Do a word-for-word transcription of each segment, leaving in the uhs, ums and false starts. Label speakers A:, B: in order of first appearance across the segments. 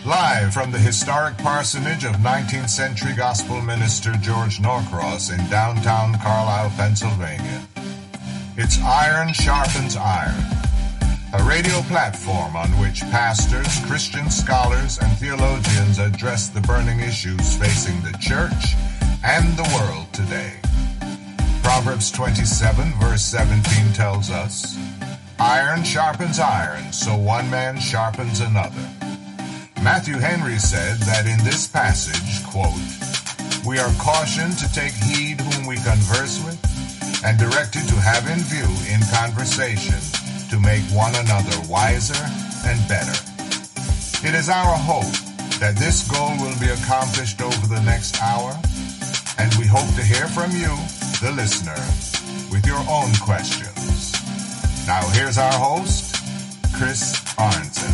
A: Live from the historic parsonage of nineteenth century gospel minister George Norcross in downtown Carlisle, Pennsylvania. It's Iron Sharpens Iron, a radio platform on which pastors, Christian scholars, and theologians address the burning issues facing the church and the world today. Proverbs twenty-seven, verse seventeen tells us, "Iron sharpens iron, so one man sharpens another." Matthew Henry said that in this passage, quote, "We are cautioned to take heed whom we converse with, and directed to have in view in conversation to make one another wiser and better." It is our hope that this goal will be accomplished over the next hour, and we hope to hear from you, the listener, with your own questions. Now here's our host, Chris Arnson.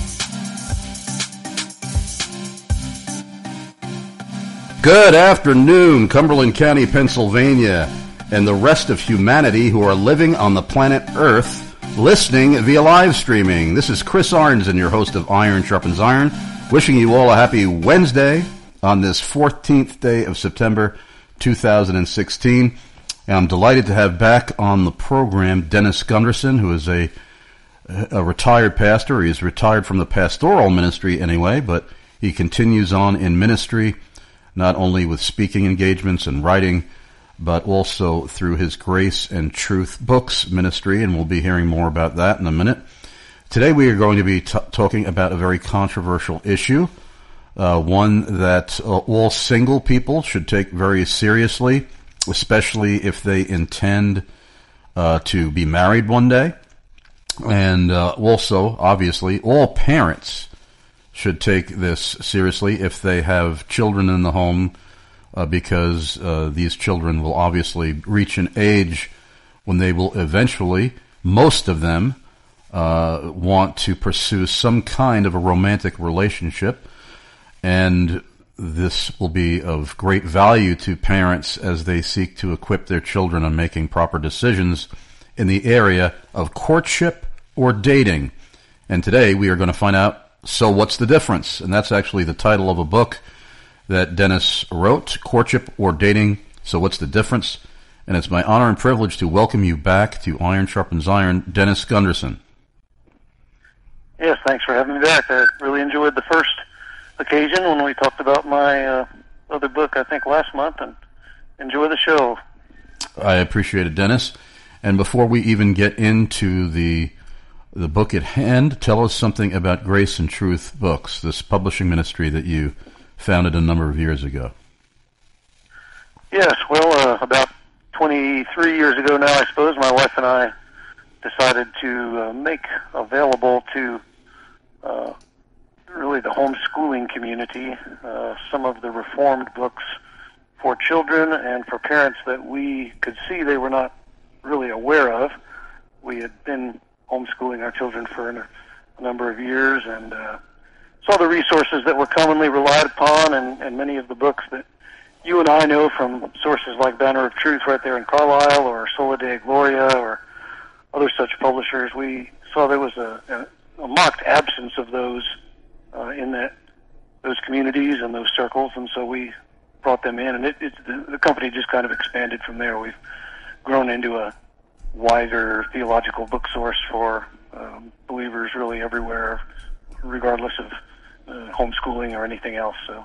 B: Good afternoon, Cumberland County, Pennsylvania, and the rest of humanity who are living on the planet Earth, listening via live streaming. This is Chris Arnson, your host of Iron Sharpens Iron, wishing you all a happy Wednesday on this fourteenth day of September two thousand sixteen. And I'm delighted to have back on the program Dennis Gunderson, who is a, a retired pastor. He is retired from the pastoral ministry anyway, but he continues on in ministry, not only with speaking engagements and writing, but also through his Grace and Truth Books ministry, and we'll be hearing more about that in a minute. Today we are going to be t- talking about a very controversial issue, uh, one that uh, all single people should take very seriously, especially if they intend uh, to be married one day. And uh, also, obviously, all parents should take this seriously if they have children in the home, uh, because uh, these children will obviously reach an age when they will eventually, most of them, uh, want to pursue some kind of a romantic relationship. And this will be of great value to parents as they seek to equip their children on making proper decisions in the area of courtship or dating. And today we are going to find out, so what's the difference? And that's actually the title of a book that Dennis wrote, Courtship or Dating, So What's the Difference? And it's my honor and privilege to welcome you back to Iron Sharpens Iron, Dennis Gunderson.
C: Yes, thanks for having me back. I really enjoyed the first occasion when we talked about my uh, other book, I think, last month, and enjoy the show.
B: I appreciate it, Dennis. And before we even get into the the book at hand, tell us something about Grace and Truth Books, this publishing ministry that you founded a number of years ago.
C: Yes, well, uh, about twenty-three years ago now, I suppose, my wife and I decided to uh, make available to uh, really the homeschooling community uh, some of the Reformed books for children and for parents that we could see they were not really aware of. We had been homeschooling our children for a number of years and uh, saw the resources that were commonly relied upon, and, and many of the books that you and I know from sources like Banner of Truth right there in Carlisle, or Sola Dei Gloria, or other such publishers. We saw there was a, a, a marked absence of those uh, in that those communities and those circles, and so we brought them in, and it, it, the, the company just kind of expanded from there. We've grown into a wider theological book source for um, believers really everywhere, regardless of uh, homeschooling or anything else. So,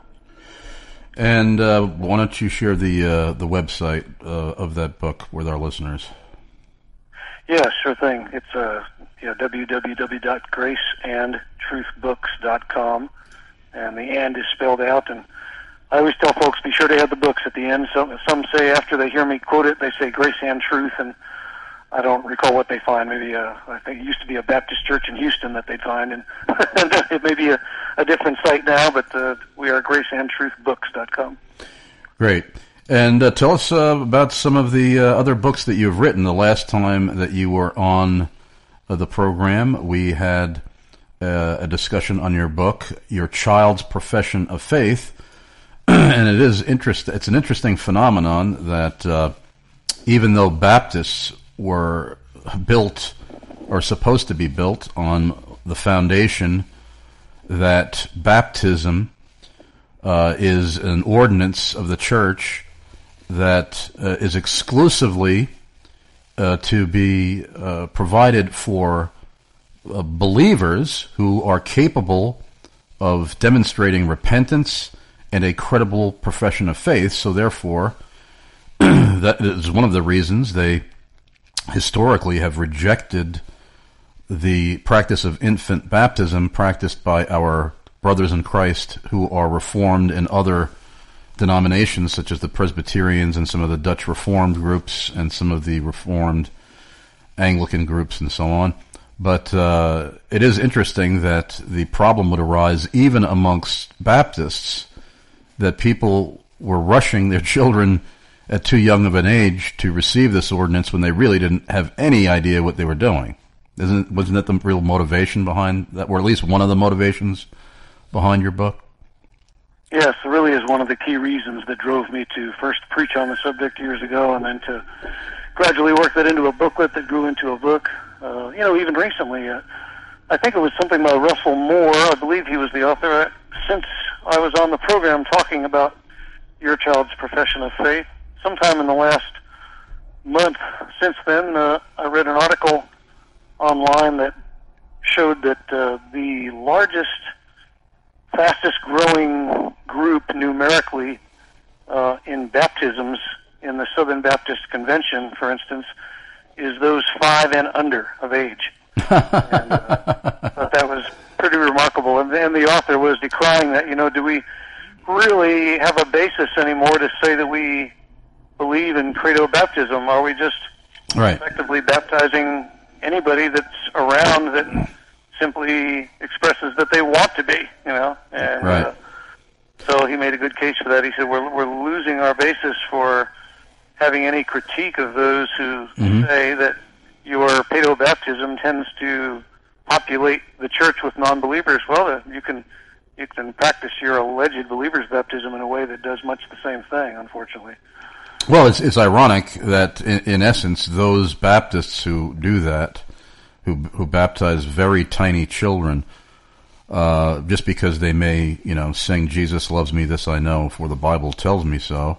B: and uh, why don't you share the uh, the website uh, of that book with our listeners?
C: Yeah, sure thing. It's uh, yeah, w w w dot grace and truth books dot com, and the "and" is spelled out. And I always tell folks, be sure to add the books at the end. Some some say after they hear me quote it, they say Grace and Truth, and I don't recall what they find. Maybe uh, I think it used to be a Baptist church in Houston that they'd find, and it may be a, a different site now, but uh, we are grace and truth books dot com.
B: Great. And uh, tell us uh, about some of the uh, other books that you've written. The last time that you were on uh, the program, we had uh, a discussion on your book, Your Child's Profession of Faith, and it is interest. It's an interesting phenomenon that uh, even though Baptists were built or supposed to be built on the foundation that baptism uh, is an ordinance of the church that uh, is exclusively uh, to be uh, provided for uh, believers who are capable of demonstrating repentance and a credible profession of faith. So therefore, that is one of the reasons they historically have rejected the practice of infant baptism practiced by our brothers in Christ who are Reformed in other denominations, such as the Presbyterians and some of the Dutch Reformed groups and some of the Reformed Anglican groups and so on. But uh, it is interesting that the problem would arise even amongst Baptists, that people were rushing their children at too young of an age to receive this ordinance when they really didn't have any idea what they were doing. Isn't wasn't that the real motivation behind that, or at least one of the motivations behind your book?
C: Yes, it really is one of the key reasons that drove me to first preach on the subject years ago, and then to gradually work that into a booklet that grew into a book. Uh, you know, even recently, uh, I think it was something by Russell Moore. I believe he was the author. Uh, since I was on the program talking about your child's profession of faith, sometime in the last month since then, uh, I read an article online that showed that uh, the largest, fastest growing group numerically uh, in baptisms in the Southern Baptist Convention, for instance, is those five and under of age. and uh, I thought that was pretty remarkable. And then the author was decrying that, you know, do we really have a basis anymore to say that we believe in credo baptism? Are we just
B: right.
C: effectively baptizing anybody that's around that simply expresses that they want to be, you know? And
B: right.
C: uh, so he made a good case for that. He said, we're, we're losing our basis for having any critique of those who mm-hmm. say that your pedo baptism tends to populate the church with non-believers. Well, uh, you can you can practice your alleged believer's baptism in a way that does much the same thing, unfortunately.
B: Well, it's, it's ironic that, in, in essence, those Baptists who do that, who who baptize very tiny children, uh, just because they may, you know, sing "Jesus loves me, this I know, for the Bible tells me so,"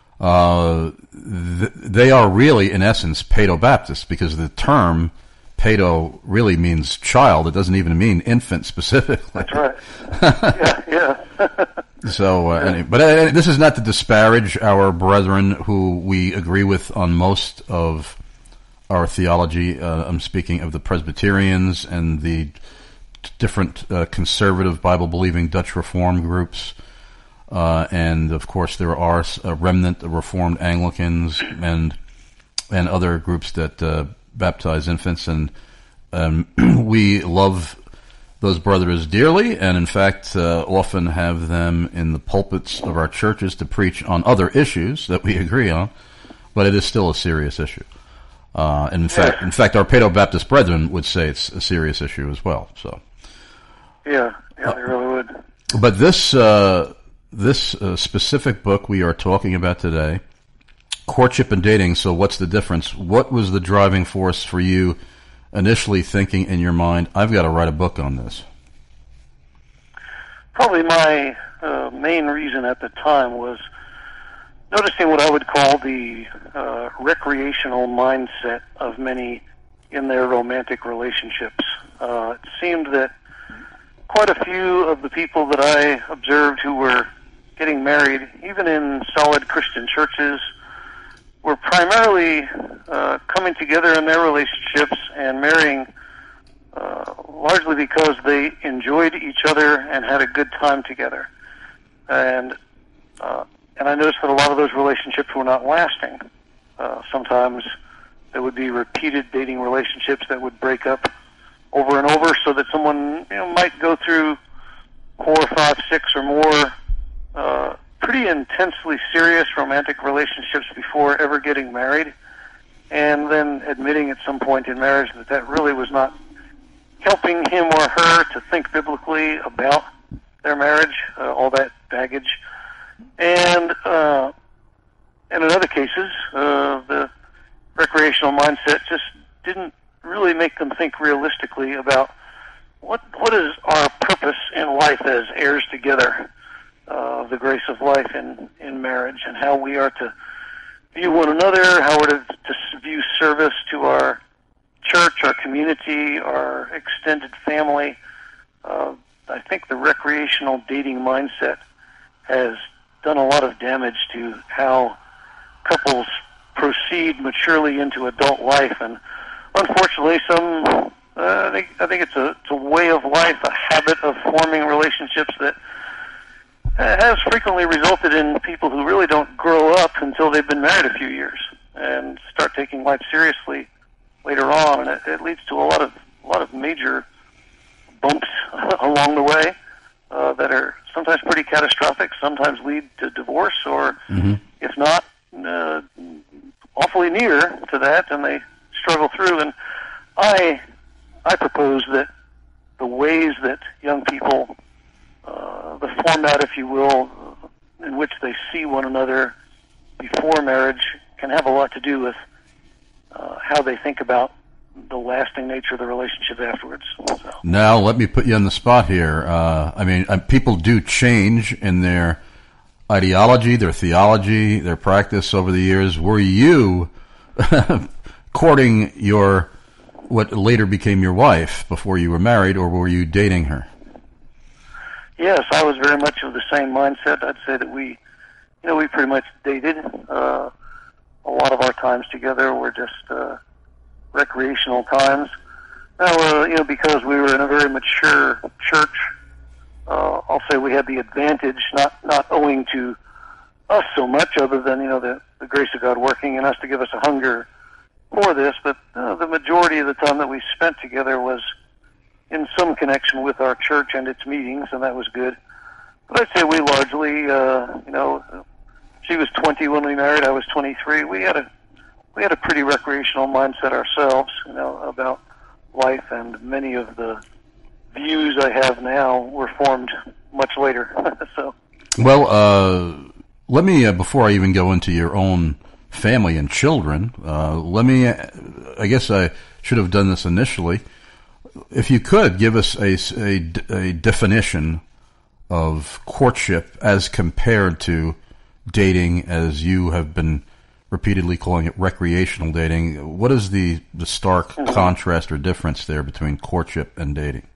B: uh, th- they are really, in essence, Paedo-Baptists, because the term Paedo really means child. It doesn't even mean infant specifically.
C: That's right. yeah, yeah.
B: So, uh, anyway, but uh, this is not to disparage our brethren who we agree with on most of our theology. Uh, I'm speaking of the Presbyterians and the different uh, conservative Bible-believing Dutch Reformed groups. Uh, and, of course, there are a remnant of Reformed Anglicans and and other groups that uh, baptize infants. And um, we love those brothers dearly, and in fact uh, often have them in the pulpits of our churches to preach on other issues that we agree on, but it is still a serious issue. Uh, and in
C: yeah.
B: fact, in fact, our Paedo-Baptist brethren would say it's a serious issue as well. So,
C: yeah, yeah, they really would.
B: But this uh, this uh, specific book we are talking about today, Courtship and Dating. So, what's the difference? What was the driving force for you initially thinking in your mind, I've got to write a book on this?
C: Probably my uh, main reason at the time was noticing what I would call the uh, recreational mindset of many in their romantic relationships. Uh, it seemed that quite a few of the people that I observed who were getting married, even in solid Christian churches, were primarily uh, coming together in their relationships and marrying uh, largely because they enjoyed each other and had a good time together. And uh, and I noticed that a lot of those relationships were not lasting. Uh, sometimes there would be repeated dating relationships that would break up over and over, so that someone, you know, might go through four, five, six, or more uh, pretty intensely serious romantic relationships before ever getting married, and then admitting at some point in marriage that that really was not helping him or her to think biblically about their marriage, uh, all that baggage. And uh, and in other cases, uh, the recreational mindset just didn't really make them think realistically about what what is our purpose in life as heirs together uh, of the grace of life in, in marriage, and how we are to view one another, how we're to, to view service to our church, our community, our extended family. Uh, I think the recreational dating mindset has done a lot of damage to how couples proceed maturely into adult life, and unfortunately, some uh, I think I think it's a it's a way of life, a habit of forming relationships that has frequently resulted in people who really don't grow up until they've been married a few years and start taking life seriously later on, and it, it leads to a lot of a lot of major bumps along the way uh, that are sometimes pretty catastrophic, sometimes lead to divorce, or mm-hmm. if not, uh, awfully near to that, and they struggle through. And I I propose that the ways that young people, uh, the format, if you will, in which they see one another before marriage can have a lot to do with uh, how they think about the lasting nature of the relationship afterwards. So.
B: Now, let me put you on the spot here. Uh, I mean, uh, people do change in their ideology, their theology, their practice over the years. Were you courting your what later became your wife before you were married, or were you dating her?
C: Yes, I was very much of the same mindset. I'd say that we, you know, we pretty much dated. Uh, a lot of our times together were just uh, recreational times. Now, uh, you know, because we were in a very mature church, uh, I'll say we had the advantage, not not owing to us so much, other than, you know, the, the grace of God working in us to give us a hunger for this, but uh, the majority of the time that we spent together was in some connection with our church and its meetings, and that was good. But I'd say we largely, uh, you know, she was twenty when we married, I was twenty-three. We had a we had a pretty recreational mindset ourselves, you know, about life, and many of the views I have now were formed much later. So,
B: well, uh, let me uh, before I even go into your own family and children, uh, let me. I guess I should have done this initially. If you could give us a, a, a definition of courtship as compared to dating, as you have been repeatedly calling it recreational dating, what is the, the stark mm-hmm. contrast or difference there between courtship and dating?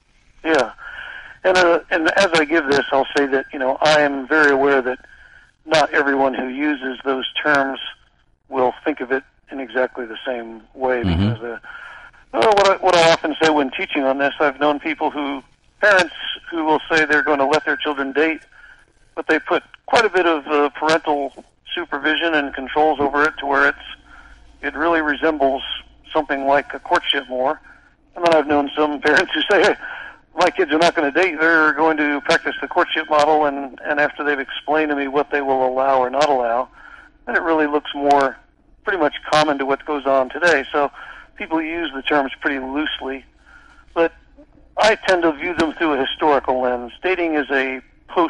C: Yeah, and uh, and as I give this, I'll say that, you know, I am very aware that not everyone who uses those terms will think of it in exactly the same way, mm-hmm. because uh, well, what, I, what I often say when teaching on this, I've known people who, parents who will say they're going to let their children date, but they put quite a bit of uh, parental supervision and controls over it to where it's it really resembles something like a courtship more. And then I've known some parents who say, hey, my kids are not going to date, they're going to practice the courtship model, and, and after they've explained to me what they will allow or not allow, then it really looks more pretty much common to what goes on today. So people use the terms pretty loosely, but I tend to view them through a historical lens. Dating is a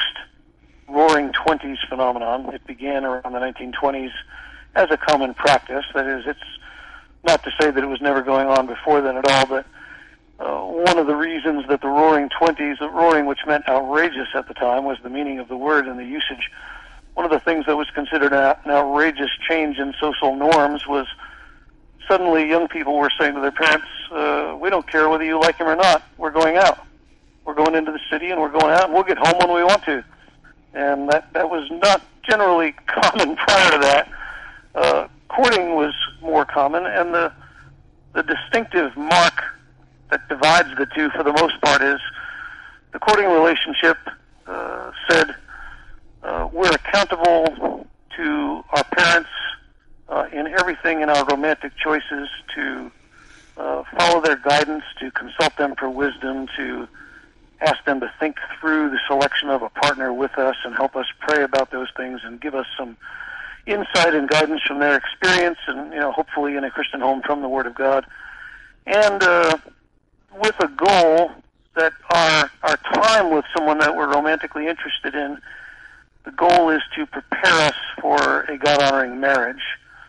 C: post-Roaring Twenties phenomenon. It began around the nineteen twenties as a common practice. That is, it's not to say that it was never going on before then at all, but uh, one of the reasons that the Roaring Twenties, the roaring, which meant outrageous at the time, was the meaning of the word and the usage. One of the things that was considered an outrageous change in social norms was suddenly young people were saying to their parents, uh, we don't care whether you like him or not, we're going out. We're going into the city and we're going out, and we'll get home when we want to. And that, that was not generally common prior to that. Uh, courting was more common, and the the distinctive mark that divides the two for the most part is the courting relationship uh, said uh, we're accountable to our parents Uh, in everything in our romantic choices, to uh, follow their guidance, to consult them for wisdom, to ask them to think through the selection of a partner with us and help us pray about those things and give us some insight and guidance from their experience, and, you know, hopefully in a Christian home from the Word of God. And uh, with a goal that our, our time with someone that we're romantically interested in, the goal is to prepare us for a God-honoring marriage.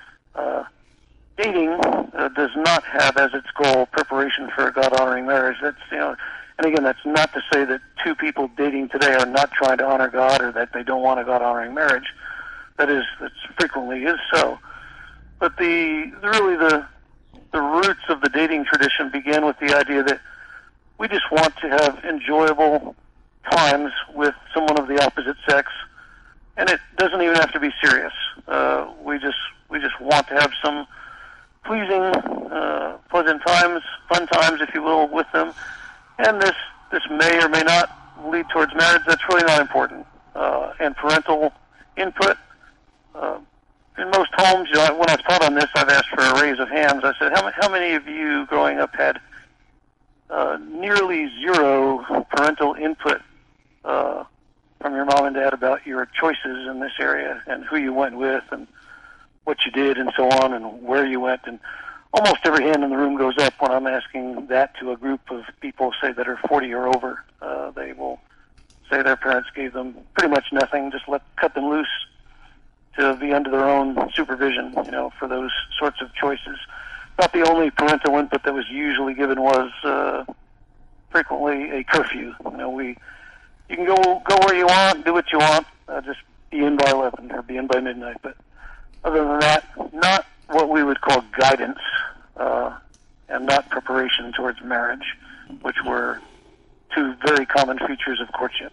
C: Uh, dating uh, does not have as its goal preparation for a God-honoring marriage. That's, you know, And again, that's not to say that two people dating today are not trying to honor God or that they don't want a God-honoring marriage. That is, that frequently is so. But the really the the roots of the dating tradition began with the idea that we just want to have enjoyable times with someone of the opposite sex, and it doesn't even have to be serious. Uh, we just we just want to have some pleasing, uh, pleasant times, fun times, if you will, with them. And this this may or may not lead towards marriage. That's really not important. Uh, and parental input. Uh, in most homes, you know, when I've taught on this, I've asked for a raise of hands. I said, how, how many of you growing up had uh, nearly zero parental input uh, from your mom and dad about your choices in this area and who you went with and what you did and so on and where you went? And almost every hand in the room goes up when I'm asking that to a group of people, say, that are forty or over. Uh, they will say their parents gave them pretty much nothing, just let cut them loose to be under their own supervision, you know, for those sorts of choices. Not the only parental input that was usually given was uh, frequently a curfew. You know, we you can go go where you want, do what you want, uh, just be in by eleven or be in by midnight. But other than that, not what we would call guidance, uh, and not preparation towards marriage, which were two very common features of courtship.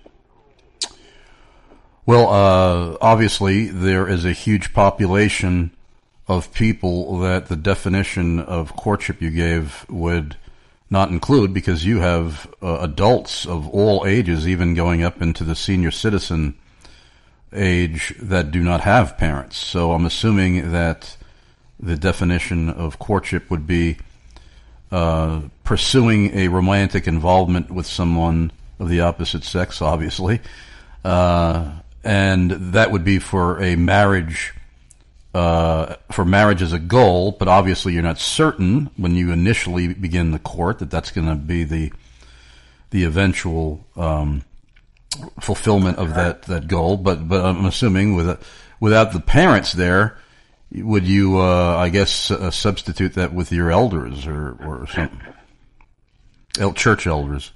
B: Well, uh, obviously, there is a huge population of people that the definition of courtship you gave would not include, because you have uh, adults of all ages, even going up into the senior citizen age, that do not have parents. So I'm assuming that the definition of courtship would be uh, pursuing a romantic involvement with someone of the opposite sex, obviously. Uh, and that would be for a marriage, uh, for marriage as a goal, but obviously you're not certain when you initially begin the court that that's going to be the the eventual um, fulfillment of that, that goal. But but I'm assuming with without the parents there, would you, uh, I guess, uh, substitute that with your elders or, or something? El- church elders.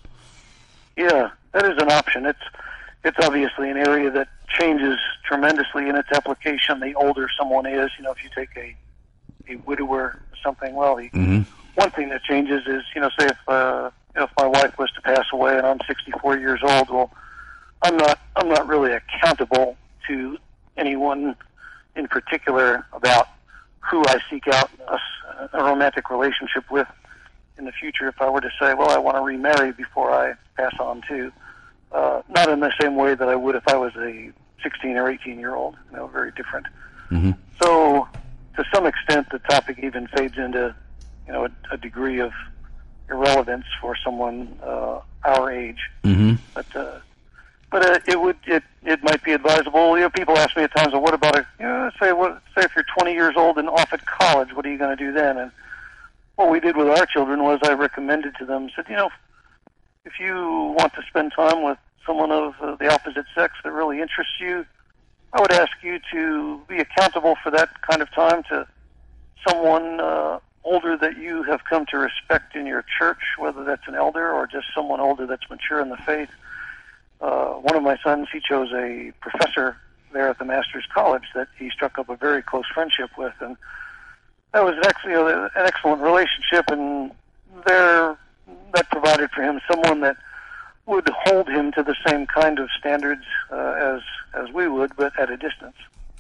C: Yeah, that is an option. It's it's obviously an area that changes tremendously in its application the older someone is. You know, if you take a, a widower or something, well, the
B: mm-hmm.
C: one thing that changes is, you know, say if uh, you know, if my wife was to pass away and I'm sixty-four years old, well, I'm not I'm not really accountable to anyone in particular about who I seek out a, a romantic relationship with in the future. If I were to say, well, I want to remarry before I pass on too, uh, not in the same way that I would if I was a sixteen or eighteen year old, you know, very different.
B: Mm-hmm.
C: So to some extent, the topic even fades into, you know, a, a degree of irrelevance for someone uh, our age.
B: Mm-hmm.
C: But uh, But uh, it would it it might be advisable. You know, people ask me at times, well, what about a, you know, say what say if you're twenty years old and off at college, what are you going to do then? And what we did with our children was I recommended to them, said, you know, if you want to spend time with someone of uh, the opposite sex that really interests you, I would ask you to be accountable for that kind of time to someone uh, older that you have come to respect in your church, whether that's an elder or just someone older that's mature in the faith. Uh, one of my sons, he chose a professor there at the Master's College that he struck up a very close friendship with, and that was actually an excellent relationship, and there that provided for him someone that would hold him to the same kind of standards uh, as as we would, but at a distance.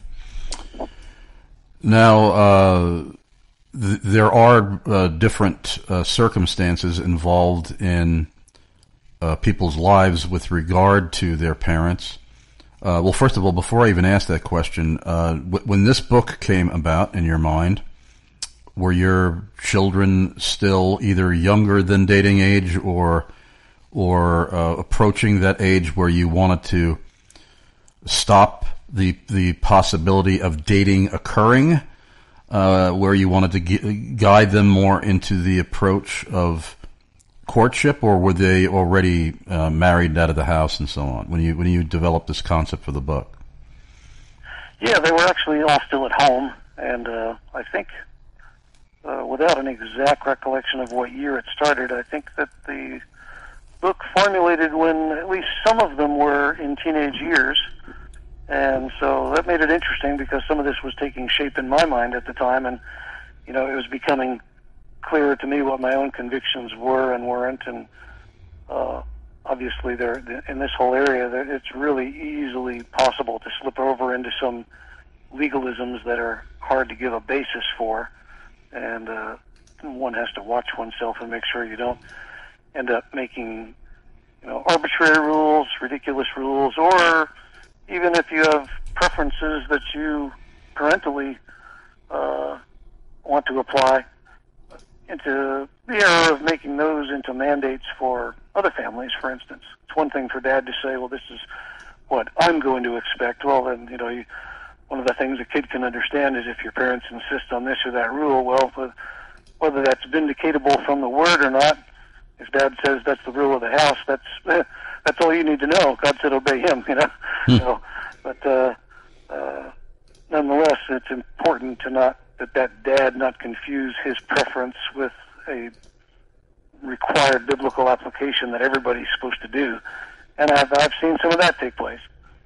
B: Now, uh, th- there are uh, different uh, circumstances involved in Uh, people's lives with regard to their parents. Uh, well, first of all, before I even ask that question, uh, w- when this book came about in your mind, were your children still either younger than dating age or or uh, approaching that age where you wanted to stop the the possibility of dating occurring, uh, where you wanted to gu- guide them more into the approach of courtship, or were they already uh, married out of the house and so on when you when you developed this concept for the book?
C: Yeah, they were actually all still at home, and uh, I think, uh, without an exact recollection of what year it started, I think that the book formulated when at least some of them were in teenage years. And so that made it interesting because some of this was taking shape in my mind at the time, and, you know, it was becoming clearer to me what my own convictions were and weren't. And uh, obviously, there in this whole area, it's really easily possible to slip over into some legalisms that are hard to give a basis for. And uh, one has to watch oneself and make sure you don't end up making, you know, arbitrary rules, ridiculous rules, or even if you have preferences that you parentally uh, want to apply, into the error of making those into mandates for other families, for instance. It's one thing for Dad to say, well, this is what I'm going to expect. Well, then, you know, you, one of the things a kid can understand is if your parents insist on this or that rule, well, whether that's vindicatable from the word or not, if Dad says that's the rule of the house, that's that's all you need to know. God said obey him, you know. Hmm. So, but uh, uh, nonetheless, it's important to not that that dad not confuse his preference with a required biblical application that everybody's supposed to do. And I've I've seen some of that take place.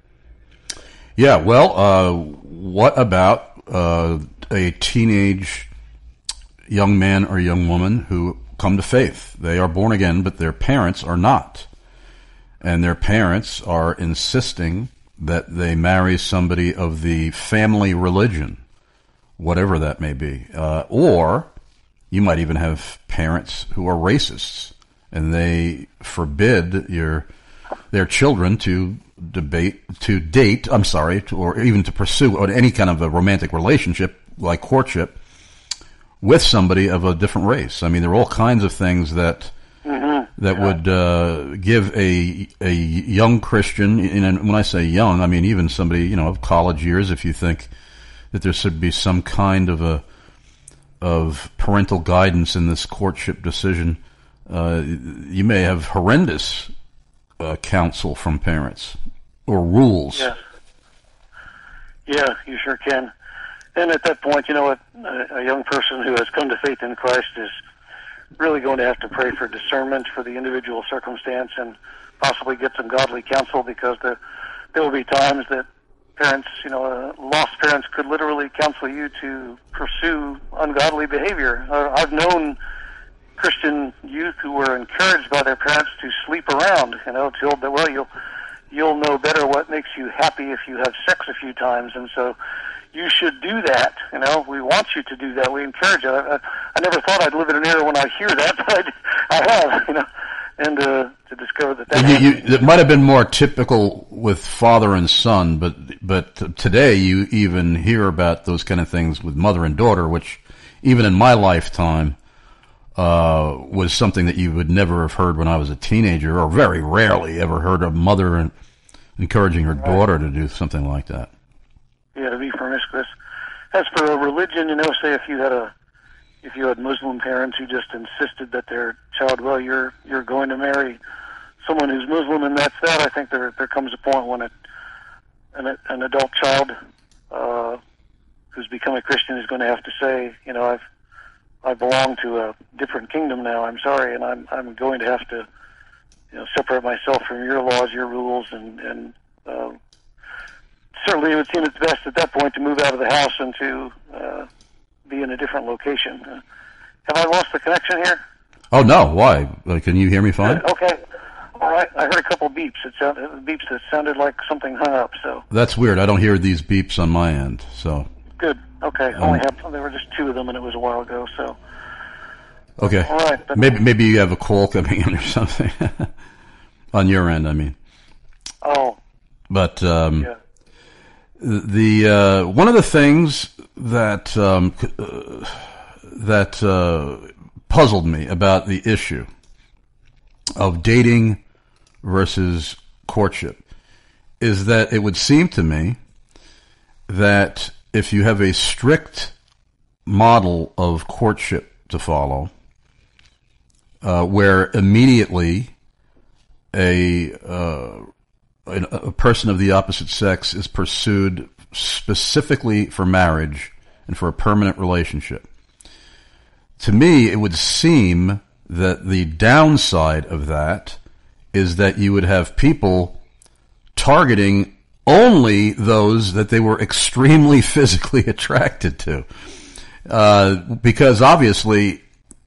B: Yeah. Well, uh, what about uh, a teenage young man or young woman who come to faith? They are born again, but their parents are not. And their parents are insisting that they marry somebody of the family religion, whatever that may be. Uh, or you might even have parents who are racists, and they forbid your their children to debate, to date, I'm sorry, to, or even to pursue any kind of a romantic relationship like courtship with somebody of a different race. I mean, there are all kinds of things that mm-hmm. that yeah. would uh, give a a young Christian, and when I say young, I mean even somebody, you know, of college years, if you think that there should be some kind of a of parental guidance in this courtship decision, uh, you may have horrendous uh, counsel from parents or rules.
C: Yeah. Yeah, you sure can. And at that point, you know what, a young person who has come to faith in Christ is really going to have to pray for discernment for the individual circumstance and possibly get some godly counsel, because the, there will be times that parents, you know, uh, lost parents could literally counsel you to pursue ungodly behavior. Uh, I've known Christian youth who were encouraged by their parents to sleep around, you know, told that, well, you'll, you'll know better what makes you happy if you have sex a few times, and so you should do that. You know, we want you to do that. We encourage it. I, I, I never thought I'd live in an era when I hear that, but I, I have, you know, and uh, to discover that that
B: you, you, it might have been more typical with father and son, but but today you even hear about those kind of things with mother and daughter, which even in my lifetime uh, was something that you would never have heard when I was a teenager, or very rarely ever heard a mother encouraging her right. daughter to do something like that.
C: Yeah, to be promiscuous. As for a religion, you know, say if you had a, if you had Muslim parents who just insisted that their child, well, you're you're going to marry someone who's Muslim, and that's that. I think there there comes a point when it, an an adult child uh, who's become a Christian is going to have to say, you know, I've I belong to a different kingdom now. I'm sorry, and I'm I'm going to have to, you know, separate myself from your laws, your rules, and and. Uh, Certainly, it would seem it's best at that point to move out of the house and to uh, be in a different location. Uh, have I lost the connection here?
B: Oh, no. Why? Uh, can you hear me fine?
C: Uh, okay. All right. I heard a couple beeps. It sounded beeps that sounded like something hung up. So
B: that's weird. I don't hear these beeps on my end. So
C: good. Okay. Um, Only have there were just two of them, and it was a while ago. So
B: okay.
C: All right. But,
B: maybe maybe you have a call coming in or something on your end. I mean.
C: Oh.
B: But um,
C: yeah.
B: The uh, one of the things that um, uh, that uh, puzzled me about the issue of dating versus courtship is that it would seem to me that if you have a strict model of courtship to follow, uh, where immediately a uh, a person of the opposite sex is pursued specifically for marriage and for a permanent relationship. To me, it would seem that the downside of that is that you would have people targeting only those that they were extremely physically attracted to. Uh, because obviously,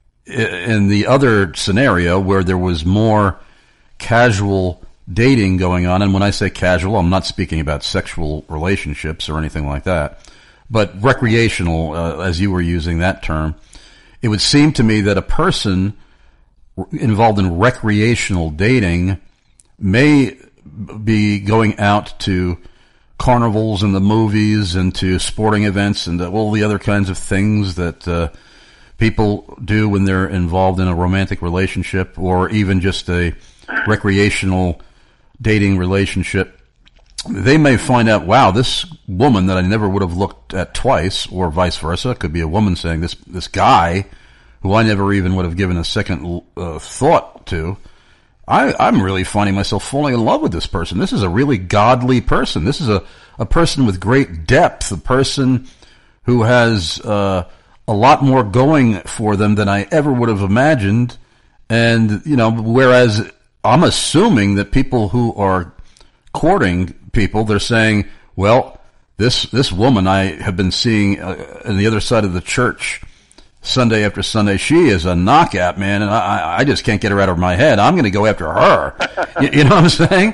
B: in the other scenario where there was more casual dating going on, and when I say casual, I'm not speaking about sexual relationships or anything like that, but recreational, uh, as you were using that term, it would seem to me that a person involved in recreational dating may be going out to carnivals and the movies and to sporting events and all the other kinds of things that uh, people do when they're involved in a romantic relationship or even just a recreational dating relationship. They may find out, wow, this woman that I never would have looked at twice, or vice versa. It could be a woman saying, this this guy who I never even would have given a second uh, thought to, I, I'm really finding myself falling in love with this person. This is a really godly person. This is a, a person with great depth, a person who has uh, a lot more going for them than I ever would have imagined. And, you know, whereas I'm assuming that people who are courting people, they're saying, well, this this woman I have been seeing uh, on the other side of the church Sunday after Sunday, she is a knockout, man, and I, I just can't get her out of my head. I'm going to go after her. you, you know what I'm saying?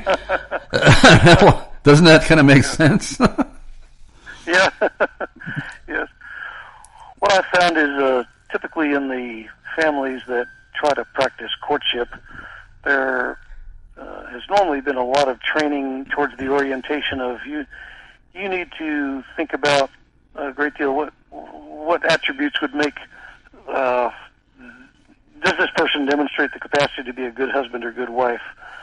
B: Doesn't that kind of make sense?
C: Yeah. Yes. What I found is uh, typically in the families that try to practice courtship, there uh, has normally been a lot of training towards the orientation of you. You need to think about a great deal what what attributes would make. Uh, does this person demonstrate the capacity to be a good husband or good wife?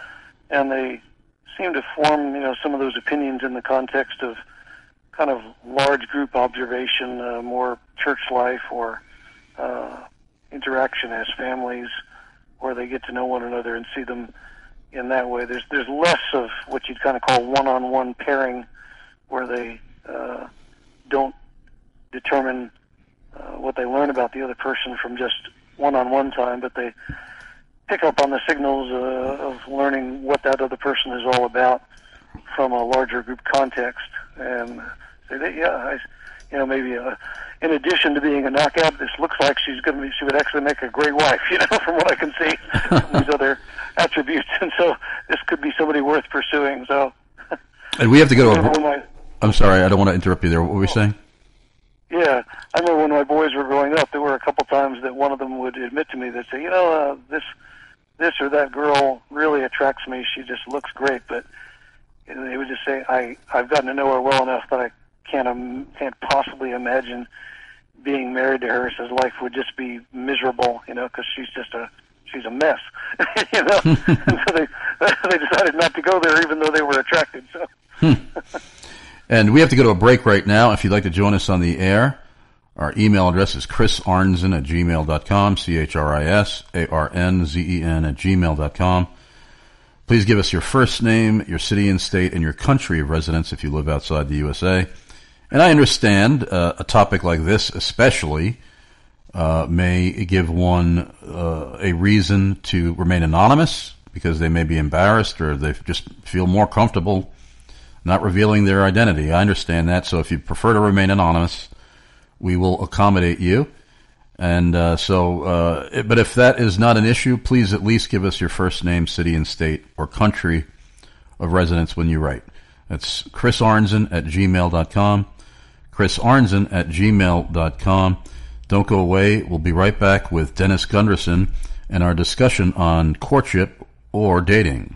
C: And they seem to form, you know, some of those opinions in the context of kind of large group observation, uh, more church life or uh, interaction as families, where they get to know one another and see them in that way. There's there's less of what you'd kind of call one-on-one pairing, where they uh, don't determine uh, what they learn about the other person from just one-on-one time, but they pick up on the signals uh, of learning what that other person is all about from a larger group context. And say that, yeah, I, you know, maybe uh, in addition to being a knockout, this looks like she's going to be, she would actually make a great wife, you know, from what I can see, from these other attributes. And so this could be somebody worth pursuing. So,
B: and we have to go to a, my, I'm sorry, I don't want to interrupt you there. What were we saying?
C: Yeah, I remember when my boys were growing up, there were a couple times that one of them would admit to me, they'd say, you know, uh, this this or that girl really attracts me. She just looks great. But and they would just say, I, I've gotten to know her well enough that I can't um, can't possibly imagine being married to her. Says life would just be miserable, you know, because she's just a she's a mess, you know. And so they they decided not to go there, even though they were attracted. So.
B: Hmm. And we have to go to a break right now. If you'd like to join us on the air, our email address is chris arnzen at gmail dot com, C H R I S A R N Z E N at gmail dot com. Please give us your first name, your city and state, and your country of residence if you live outside the U S A. And I understand uh, a topic like this especially uh, may give one uh, a reason to remain anonymous because they may be embarrassed or they just feel more comfortable not revealing their identity. I understand that. So if you prefer to remain anonymous, we will accommodate you. And uh, so, uh, but if that is not an issue, please at least give us your first name, city and state, or country of residence when you write. That's chris arnzen at gmail dot com. chris arnzen at gmail dot com. Don't go away. We'll be right back with Dennis Gunderson and our discussion on courtship or dating.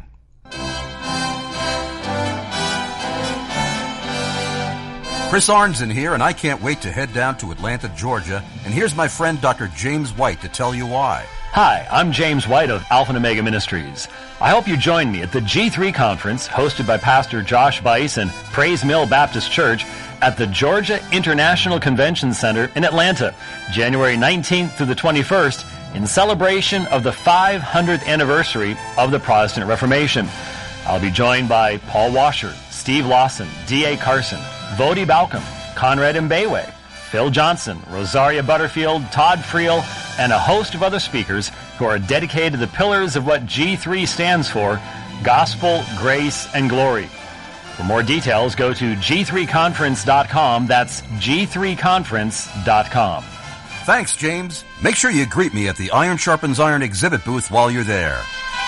B: Chris Arnzen here, and I can't wait to head down to Atlanta, Georgia. And here's my friend Doctor James White to tell you why.
D: Hi, I'm James White of Alpha and Omega Ministries. I hope you join me at the G three Conference hosted by Pastor Josh Bice and Praise Mill Baptist Church at the Georgia International Convention Center in Atlanta, January nineteenth through the twenty-first, in celebration of the five hundredth anniversary of the Protestant Reformation. I'll be joined by Paul Washer, Steve Lawson, D A Carson, Vodi Balcom, Conrad Mbewe, Phil Johnson, Rosaria Butterfield, Todd Friel, and a host of other speakers who are dedicated to the pillars of what G three stands for: gospel, grace, and glory. For more details, go to G three conference dot com. That's G three conference dot com.
B: Thanks, James. Make sure you greet me at the Iron Sharpens Iron exhibit booth while you're there.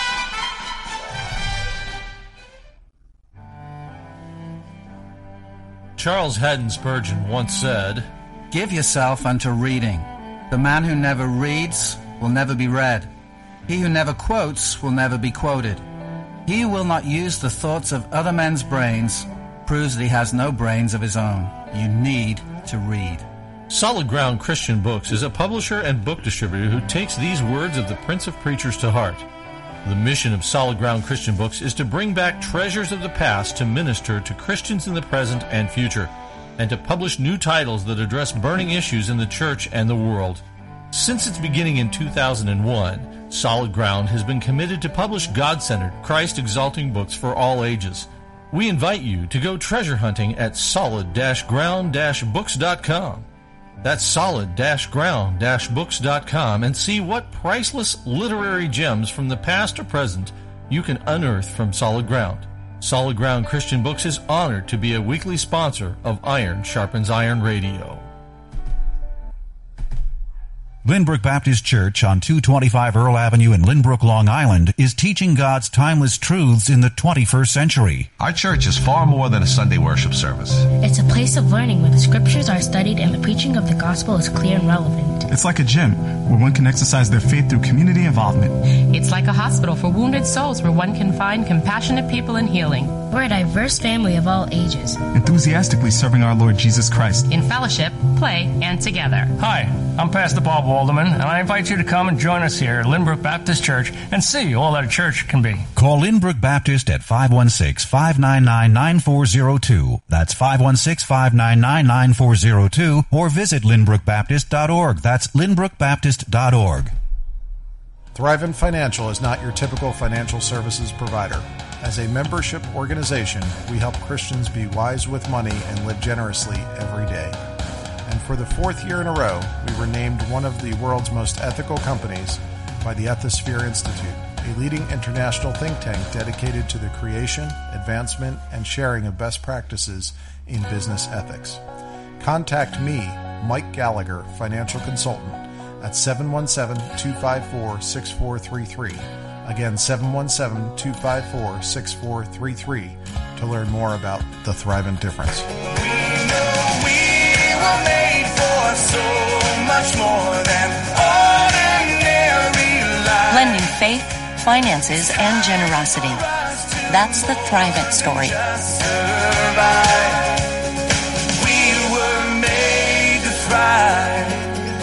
E: Charles Haddon Spurgeon once said,
F: "Give yourself unto reading. The man who never reads will never be read. He who never quotes will never be quoted. He who will not use the thoughts of other men's brains proves that he has no brains of his own. You need to read."
E: Solid Ground Christian Books is a publisher and book distributor who takes these words of the Prince of Preachers to heart. The mission of Solid Ground Christian Books is to bring back treasures of the past to minister to Christians in the present and future, and to publish new titles that address burning issues in the church and the world. Since its beginning in two thousand one, Solid Ground has been committed to publish God-centered, Christ-exalting books for all ages. We invite you to go treasure hunting at solid ground books dot com. That's solid ground books dot com, and see what priceless literary gems from the past or present you can unearth from Solid Ground. Solid Ground Christian Books is honored to be a weekly sponsor of Iron Sharpens Iron Radio.
G: Lynbrook Baptist Church on two twenty-five Earl Avenue in Lynbrook, Long Island is teaching God's timeless truths in the twenty-first century.
H: Our church is far more than a Sunday worship service.
I: It's a place of learning where the scriptures are studied and the preaching of the gospel is clear and relevant.
J: It's like a gym where one can exercise their faith through community involvement.
K: It's like a hospital for wounded souls where one can find compassionate people and healing.
I: We're a diverse family of all ages,
J: enthusiastically serving our Lord Jesus Christ
K: in fellowship, play, and together.
L: Hi, I'm Pastor Bob Walderman, and I invite you to come and join us here at Lynbrook Baptist Church and see all that a church can be.
G: Call Lynbrook Baptist at five one six, five nine nine, nine four zero two. That's five one six, five nine nine, nine four zero two, or visit lynbrook baptist dot org. That's lynbrook baptist dot org.
M: Thrivent Financial is not your typical financial services provider. As a membership organization, we help Christians be wise with money and live generously every day. And for the fourth year in a row, we were named one of the world's most ethical companies by the Ethisphere Institute, a leading international think tank dedicated to the creation, advancement, and sharing of best practices in business ethics. Contact me, Mike Gallagher, financial consultant, at seven one seven, two five four, six four three three. Again, seven one seven, two five four, six four three three to learn more about the Thrivent difference.
N: We know we were made for so much more than ordinary life.
O: Blending faith, finances, and generosity. That's the Thrivent story.
N: We were made to thrive.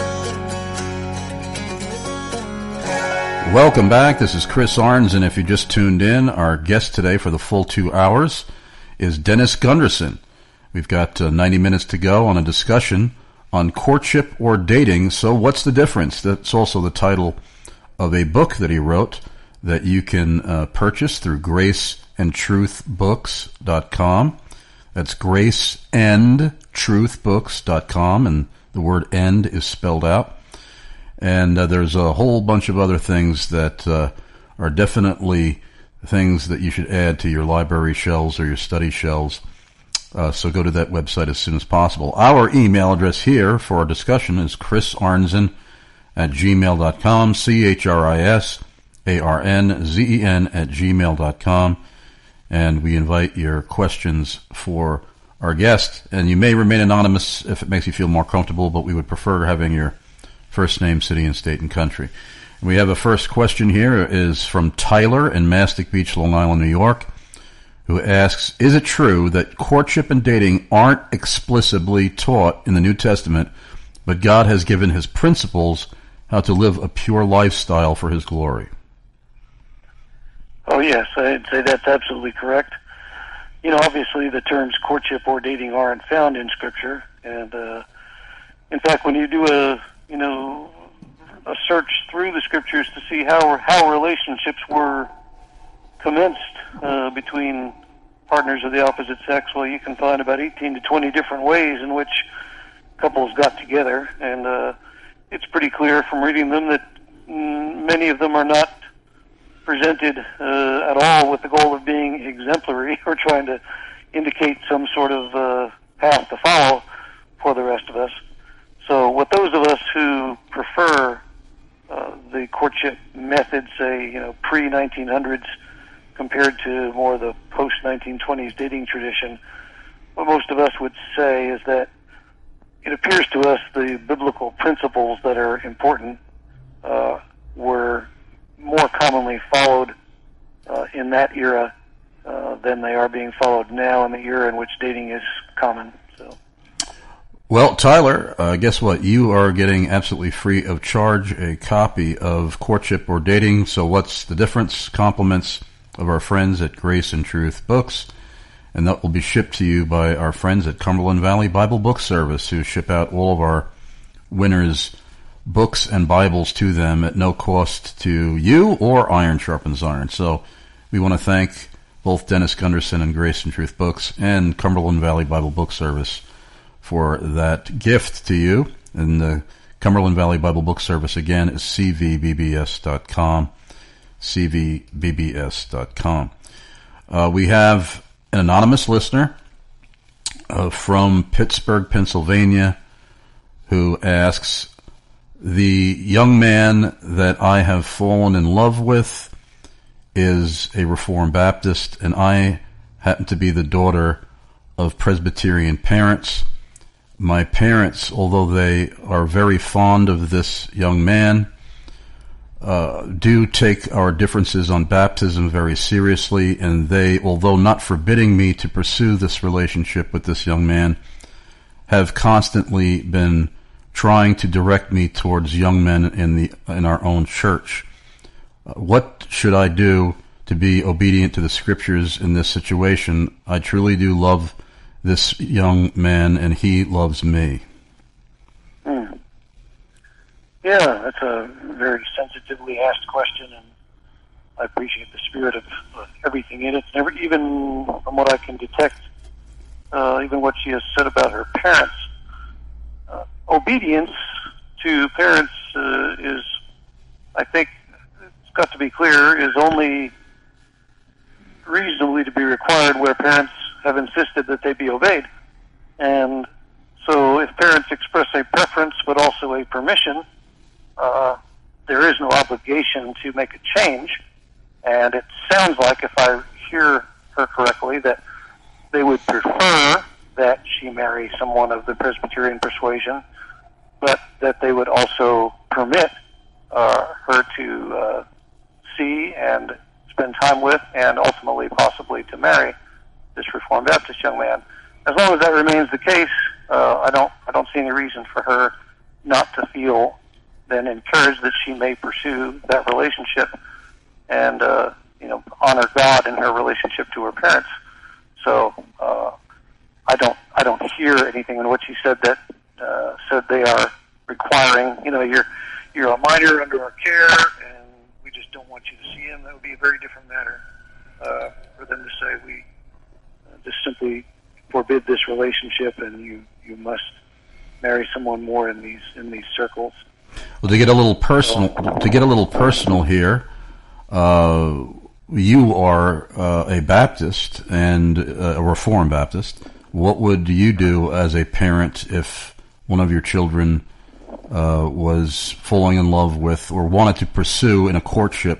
B: Welcome back. This is Chris Arns, and if you just tuned in, our guest today for the full two hours is Dennis Gunderson. We've got uh, ninety minutes to go on a discussion on courtship or dating. So what's the difference? That's also the title of a book that he wrote that you can uh, purchase through grace and truth books dot com. That's grace and truth books dot com, and the word "end" is spelled out. And uh, there's a whole bunch of other things that uh, are definitely things that you should add to your library shelves or your study shelves. Uh, so go to that website as soon as possible. Our email address here for our discussion is chris arnzen at gmail dot com, C H R I S A R N Z E N at gmail dot com. And we invite your questions for our guest. And you may remain anonymous if it makes you feel more comfortable, but we would prefer having your first name, city, and state, and country. And we have a first question here is from Tyler in Mastic Beach, Long Island, New York, who asks, is it true that courtship and dating aren't explicitly taught in the New Testament, but God has given his principles how to live a pure lifestyle for his glory?
C: Oh, yes, I'd say that's absolutely correct. You know, obviously the terms courtship or dating aren't found in Scripture, and uh, in fact, when you do a you know, a search through the Scriptures to see how how relationships were commenced uh, between partners of the opposite sex, well, you can find about eighteen to twenty different ways in which couples got together, and uh, it's pretty clear from reading them that mm, many of them are not presented uh, at all with the goal of being exemplary or trying to indicate some sort of uh, path to follow for the rest of us. So what those of us who prefer uh, the courtship method, say, you know, pre nineteen hundreds compared to more the post nineteen twenties dating tradition, what most of us would say is that it appears to us the biblical principles that are important uh, were more commonly followed uh, in that era uh, than they are being followed now in the era in which dating is common. So,
B: well, Tyler, uh, guess what? You are getting absolutely free of charge a copy of Courtship or Dating. So what's the difference? Compliments of our friends at Grace and Truth Books. And that will be shipped to you by our friends at Cumberland Valley Bible Book Service, who ship out all of our winners' books and Bibles to them at no cost to you or Iron Sharpens Iron. So we want to thank both Dennis Gunderson and Grace and Truth Books and Cumberland Valley Bible Book Service for that gift to you. And the Cumberland Valley Bible Book Service, again, is c v b b s dot com, c v b b s dot com. Uh, we have an anonymous listener uh, from Pittsburgh, Pennsylvania, who asks, the young man that I have fallen in love with is a Reformed Baptist, and I happen to be the daughter of Presbyterian parents. My parents, although they are very fond of this young man, Uh, do take our differences on baptism very seriously, and they, although not forbidding me to pursue this relationship with this young man, have constantly been trying to direct me towards young men in the in our own church. Uh, what should I do to be obedient to the Scriptures in this situation? I truly do love this young man, and he loves me.
C: Hmm. Yeah, that's a very sensitively asked question, and I appreciate the spirit of uh, everything in it. Never, even from what I can detect, uh, even what she has said about her parents. Uh, obedience to parents uh, is, I think, it's got to be clear, is only reasonably to be required where parents have insisted that they be obeyed. And so if parents express a preference but also a permission, Uh, there is no obligation to make a change, and it sounds like, if I hear her correctly, that they would prefer that she marry someone of the Presbyterian persuasion, but that they would also permit uh, her to uh, see and spend time with, and ultimately possibly to marry this Reformed Baptist young man. As long as that remains the case, uh, I don't I don't see any reason for her not to feel then encouraged that she may pursue that relationship and, uh, you know, honor God in her relationship to her parents. So, uh, I don't, I don't hear anything in what she said that, uh, said they are requiring, you know, you're, you're a minor under our care and we just don't want you to see him. That would be a very different matter, uh, for them to say we uh, just simply forbid this relationship and you, you must marry someone more in these, in these circles.
B: Well, to get a little personal, to get a little personal here, uh, you are uh, a Baptist and uh, a Reformed Baptist. What would you do as a parent if one of your children uh, was falling in love with or wanted to pursue in a courtship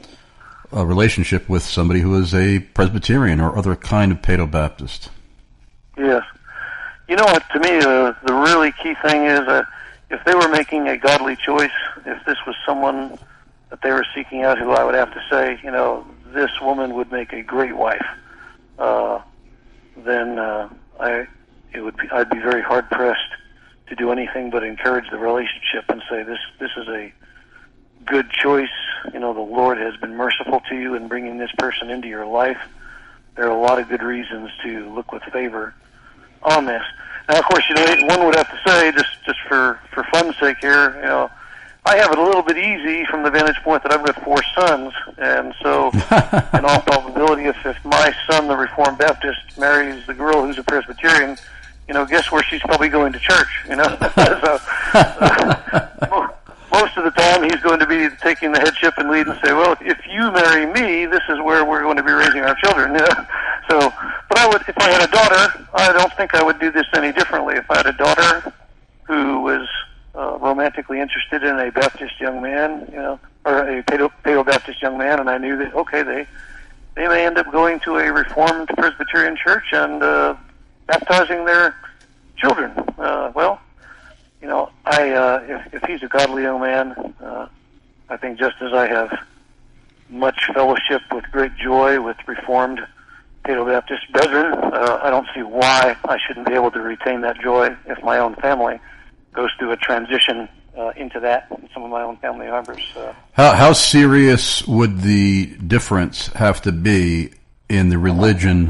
B: a relationship with somebody who is a Presbyterian or other kind of Paedo-Baptist?
C: Yes. You know what, to me, uh, the really key thing is that if they were making a godly choice, if this was someone that they were seeking out who I would have to say, you know, this woman would make a great wife, uh, then uh, I it would be, I'd be very hard pressed to do anything but encourage the relationship and say this this is a good choice. You know, the Lord has been merciful to you in bringing this person into your life. There are a lot of good reasons to look with favor on this. Now, of course, you know, one would have to say, just just for, for fun's sake here, you know, I have it a little bit easy from the vantage point that I've got four sons, and so in all probability, if, if my son, the Reformed Baptist, marries the girl who's a Presbyterian, you know, guess where she's probably going to church, you know? so, uh, most of the time he's going to be taking the headship and lead and say, well, if you marry me, this is where we're going to be raising our children. You know? So, but I would, if I had a daughter, I don't think I would do this any differently. If I had a daughter who was uh, romantically interested in a Baptist young man, you know, or a Paedo-Baptist young man, and I knew that, okay, they they may end up going to a Reformed Presbyterian church and uh, baptizing their children. Uh, well, you know, I uh, if, if he's a godly young man, uh, I think just as I have much fellowship with great joy with Reformed Paedo-Baptist brethren, uh, I don't see why I shouldn't be able to retain that joy if my own family goes through a transition uh, into that, and some of my own family members. Uh,
B: how, how serious would the difference have to be in the religion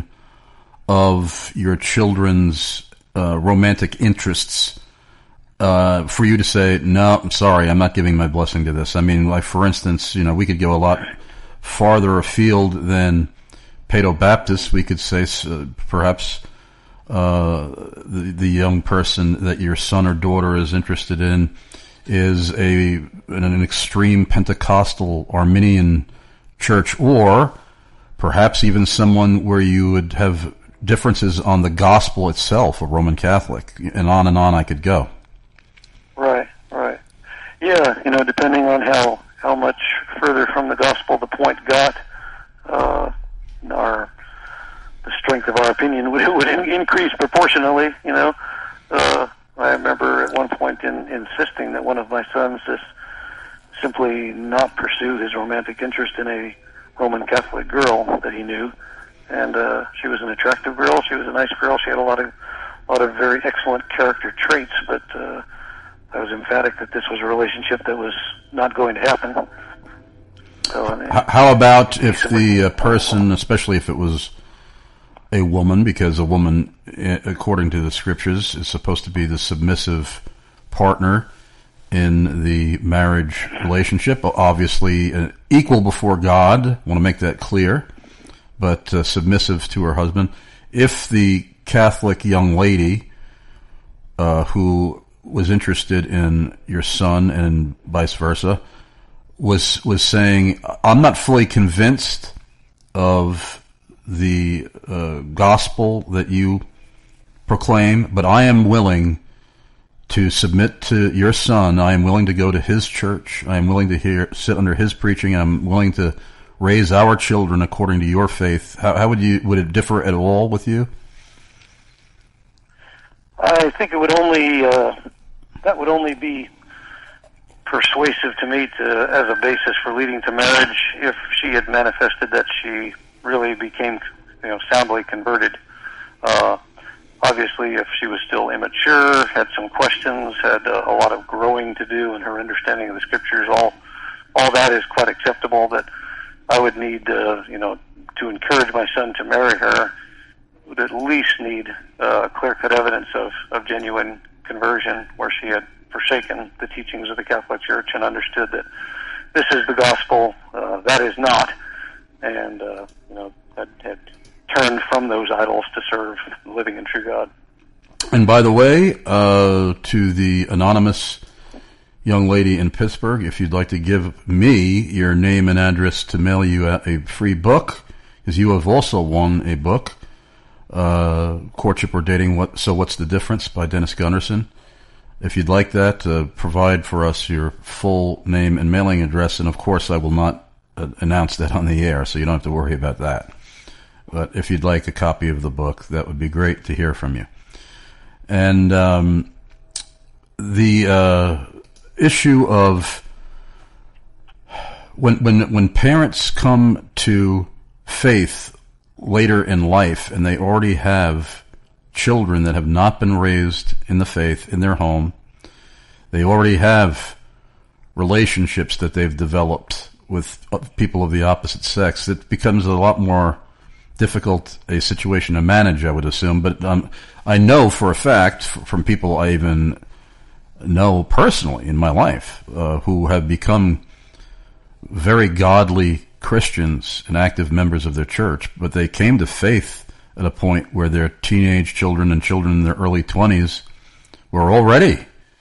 B: of your children's uh, romantic interests uh, for you to say, no, I'm sorry, I'm not giving my blessing to this? I mean, like, for instance, you know, we could go a lot farther afield than Paedo-Baptist. We could say uh, perhaps uh, the, the young person that your son or daughter is interested in is a an extreme Pentecostal Arminian church, or perhaps even someone where you would have differences on the gospel itself, a Roman Catholic, and on and on I could go.
C: Right, right. Yeah, you know, depending on how, how much further from the gospel the point got, uh, our the strength of our opinion would, would increase proportionally, you know. Uh, I remember at one point in, insisting that one of my sons just simply not pursue his romantic interest in a Roman Catholic girl that he knew. And uh, she was an attractive girl. She was a nice girl. She had a lot of a lot of very excellent character traits, but uh, I was emphatic that this was a relationship that was not going to happen. So, I mean,
B: how about if the uh, person, especially if it was a woman, because a woman, according to the scriptures, is supposed to be the submissive partner in the marriage relationship, obviously uh, equal before God, I want to make that clear, but uh, submissive to her husband. If the Catholic young lady uh, who was interested in your son and vice versa was was saying, I'm not fully convinced of the uh, gospel that you proclaim, but I am willing to submit to your son. I am willing to go to his church. I am willing to hear, sit under his preaching. And I'm willing to raise our children according to your faith. How, how would you, would it differ at all with you?
C: I think it would only, uh, that would only be persuasive to me to, as a basis for leading to marriage if she had manifested that she really became, you know, soundly converted. Uh, obviously, if she was still immature, had some questions, had uh, a lot of growing to do in her understanding of the scriptures, all all that is quite acceptable. But I would need, uh, you know, to encourage my son to marry her, would at least need uh, clear-cut evidence of, of genuine conversion, where she had forsaken the teachings of the Catholic Church and understood that this is the gospel, uh, that is not, and uh, you know, had, had turned from those idols to serve the living and true God.
B: And by the way, uh, to the anonymous young lady in Pittsburgh, if you'd like to give me your name and address to mail you a, a free book, because you have also won a book, uh, Courtship or Dating, What, So What's the Difference by Dennis Gunderson. If you'd like that, uh, provide for us your full name and mailing address, and of course I will not uh, announce that on the air, so you don't have to worry about that. But if you'd like a copy of the book, that would be great to hear from you. And um, the uh, issue of when when when parents come to faith later in life and they already have children that have not been raised in the faith in their home, they already have relationships that they've developed with people of the opposite sex, it becomes a lot more difficult a situation to manage, I would assume. But um, I know for a fact from people I even know personally in my life uh, who have become very godly Christians and active members of their church, but they came to faith at a point where their teenage children and children in their early twenties were already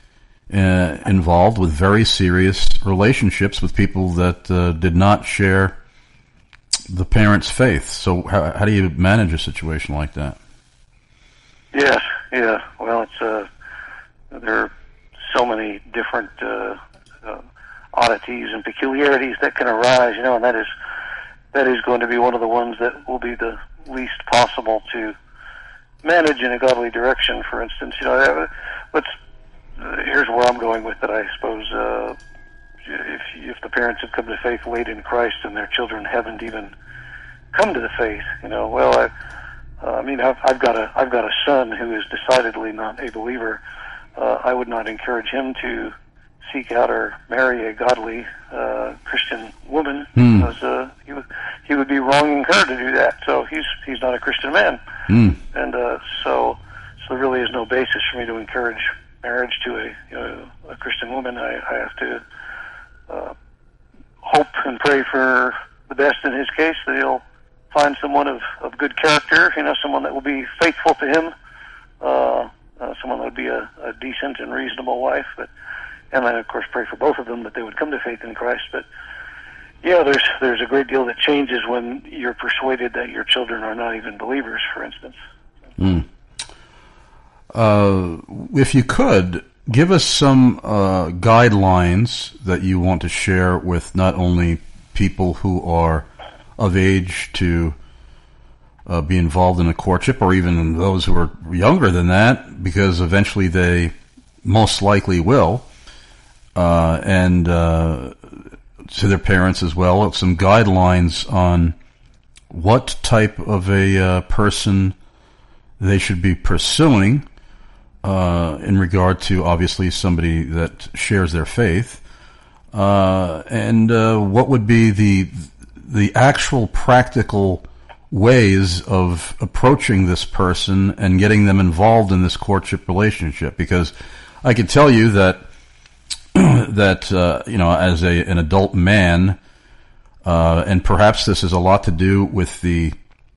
B: uh, involved with very serious relationships with people that uh, did not share the parents' faith. So how, how do you manage a situation like that?
C: Yes, yeah. Well, it's uh, there are so many different uh, uh, oddities and peculiarities that can arise, you know, and that is that is going to be one of the ones that will be the least possible to manage in a godly direction. For instance, you know, let's uh, here's where I'm going with it. I suppose uh, if if the parents have come to faith late in Christ and their children haven't even come to the faith, you know, well, I, uh, I mean, I've, I've got a I've got a son who is decidedly not a believer. Uh, I would not encourage him to seek out or marry a godly uh, Christian woman,
B: hmm.
C: because uh, he would he would be wronging her to do that. So he's he's not a Christian man,
B: hmm.
C: and uh, so so there really is no basis for me to encourage marriage to a you know, a Christian woman. I, I have to uh, hope and pray for the best in his case, that he'll find someone of, of good character, you know, someone that will be faithful to him, uh, uh, someone that would be a, a decent and reasonable wife. But and I, of course, pray for both of them that they would come to faith in Christ. But yeah, there's there's a great deal that changes when you're persuaded that your children are not even believers, for instance.
B: Mm. Uh, if you could, give us some uh, guidelines that you want to share with not only people who are of age to uh, be involved in a courtship, or even those who are younger than that, because eventually they most likely will, uh, and uh, to their parents as well, some guidelines on what type of a uh, person they should be pursuing uh, in regard to, obviously, somebody that shares their faith, uh, and uh, what would be the the actual practical ways of approaching this person and getting them involved in this courtship relationship. Because I can tell you that that uh, you know, as a an adult man, uh, and perhaps this has a lot to do with the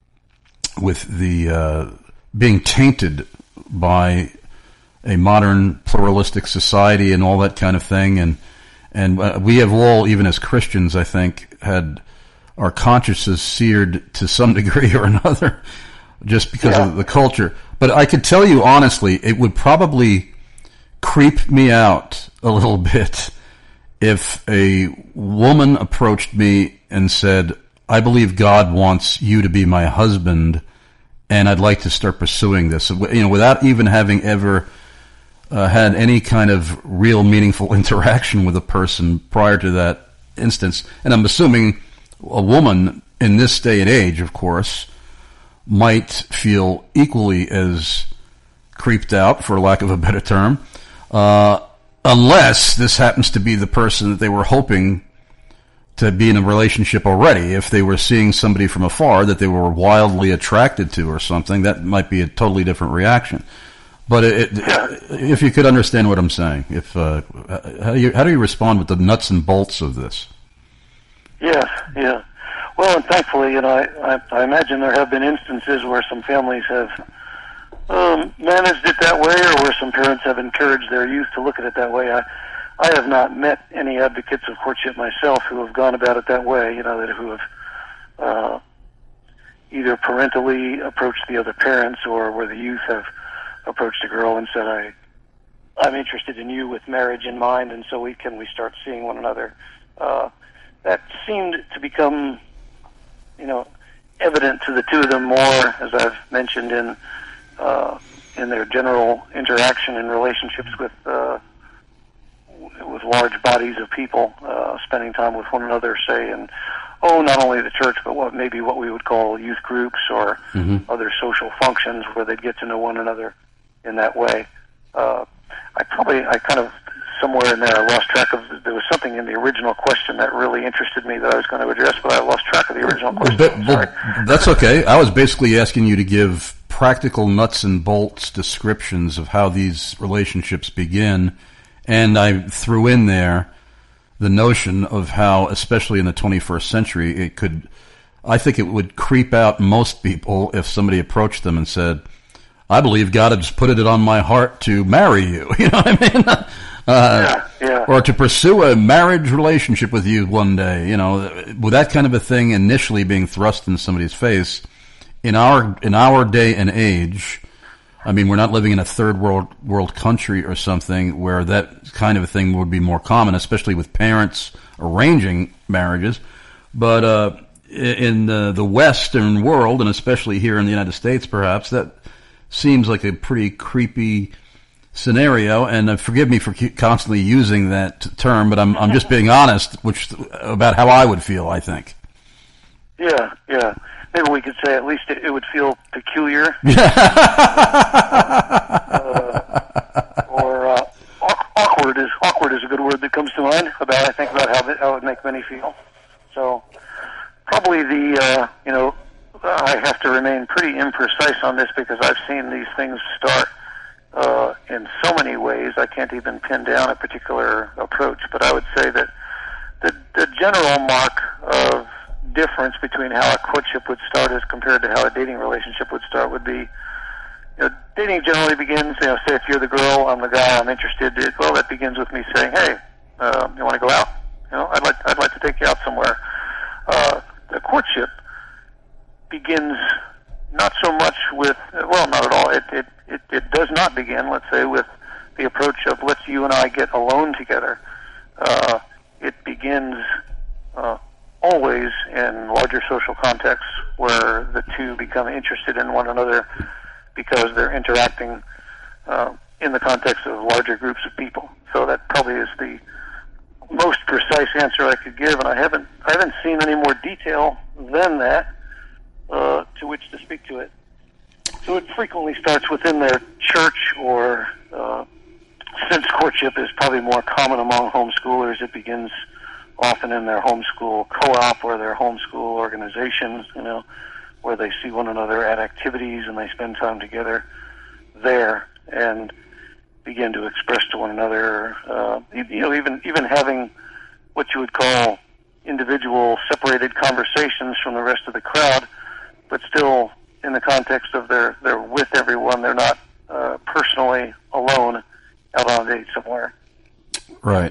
B: with the uh, being tainted by a modern pluralistic society and all that kind of thing, and and uh, we have all, even as Christians, I think, had our consciences seared to some degree or another, just because yeah. of the culture. But I could tell you honestly, it would probably creep me out a little bit if a woman approached me and said, I believe God wants you to be my husband, and I'd like to start pursuing this, you know, without even having ever uh, had any kind of real meaningful interaction with a person prior to that instance. And I'm assuming a woman in this day and age, of course, might feel equally as creeped out, for lack of a better term, uh, unless this happens to be the person that they were hoping to be in a relationship already. If they were seeing somebody from afar that they were wildly attracted to or something, that might be a totally different reaction. But it, it, if you could understand what I'm saying, if uh, how do you how do you respond with the nuts and bolts of this?
C: Yeah, yeah. Well, and thankfully, you know, I, I, I imagine there have been instances where some families have um, managed it that way, or where some parents have encouraged their youth to look at it that way. I, I have not met any advocates of courtship myself who have gone about it that way, you know, that who have uh, either parentally approached the other parents, or where the youth have approached a girl and said, I, I'm interested in you with marriage in mind, and so we can we start seeing one another. Uh, that seemed to become, you know, evident to the two of them more, as I've mentioned, in uh, in their general interaction and relationships with uh, with large bodies of people, uh, spending time with one another, say, and oh, not only the church, but what maybe what we would call youth groups or mm-hmm. other social functions where they'd get to know one another in that way. Uh, I probably, I kind of, somewhere in there, I lost track of, there was something in the original question that really interested me that I was going to address, but I lost track of the original question.
B: Well, but, well, that's okay. I was basically asking you to give practical nuts and bolts descriptions of how these relationships begin, and I threw in there the notion of how, especially in the twenty-first century, it could, I think it would creep out most people if somebody approached them and said, I believe God had just put it on my heart to marry you. You know what I mean? Uh,
C: yeah, yeah.
B: Or to pursue a marriage relationship with you one day, you know, with that kind of a thing initially being thrust in somebody's face, in our in our day and age, I mean, we're not living in a third world world country or something where that kind of a thing would be more common, especially with parents arranging marriages. But uh, in uh, the Western world, and especially here in the United States, perhaps, that seems like a pretty creepy scenario. And uh, forgive me for constantly using that term, but I'm I'm just being honest, which about how I would feel, I think.
C: Yeah, yeah. Maybe we could say at least it, it would feel peculiar. uh, or uh, awkward is awkward is a good word that comes to mind about I think about how it, how it would make many feel. So probably the uh, you know I have to remain pretty imprecise on this because I've seen these things start uh, in so many ways I can't even pin down a particular approach. But I would say that the the general mark of difference between how a courtship would start as compared to how a dating relationship would start would be, you know, dating generally begins, you know, say if you're the girl, I'm the guy, I'm interested. It, well, that begins with me saying, hey, uh, you want to go out? You know, I'd like, I'd like to take you out somewhere. Uh, the courtship begins not so much with, well, not at all. It, it, it, it does not begin, let's say, with the approach of let's you and I get alone together. Uh, it begins, uh, always in larger social contexts where the two become interested in one another because they're interacting uh, in the context of larger groups of people. So that probably is the most precise answer I could give, and I haven't I haven't seen any more detail than that uh, to which to speak to it. So it frequently starts within their church, or uh, since courtship is probably more common among homeschoolers, it begins often in their homeschool co-op or their homeschool organizations, you know, where they see one another at activities and they spend time together there and begin to express to one another, uh, you know, even even having what you would call individual separated conversations from the rest of the crowd, but still in the context of they're, they're with everyone, they're not uh, personally alone out on a date somewhere.
B: Right.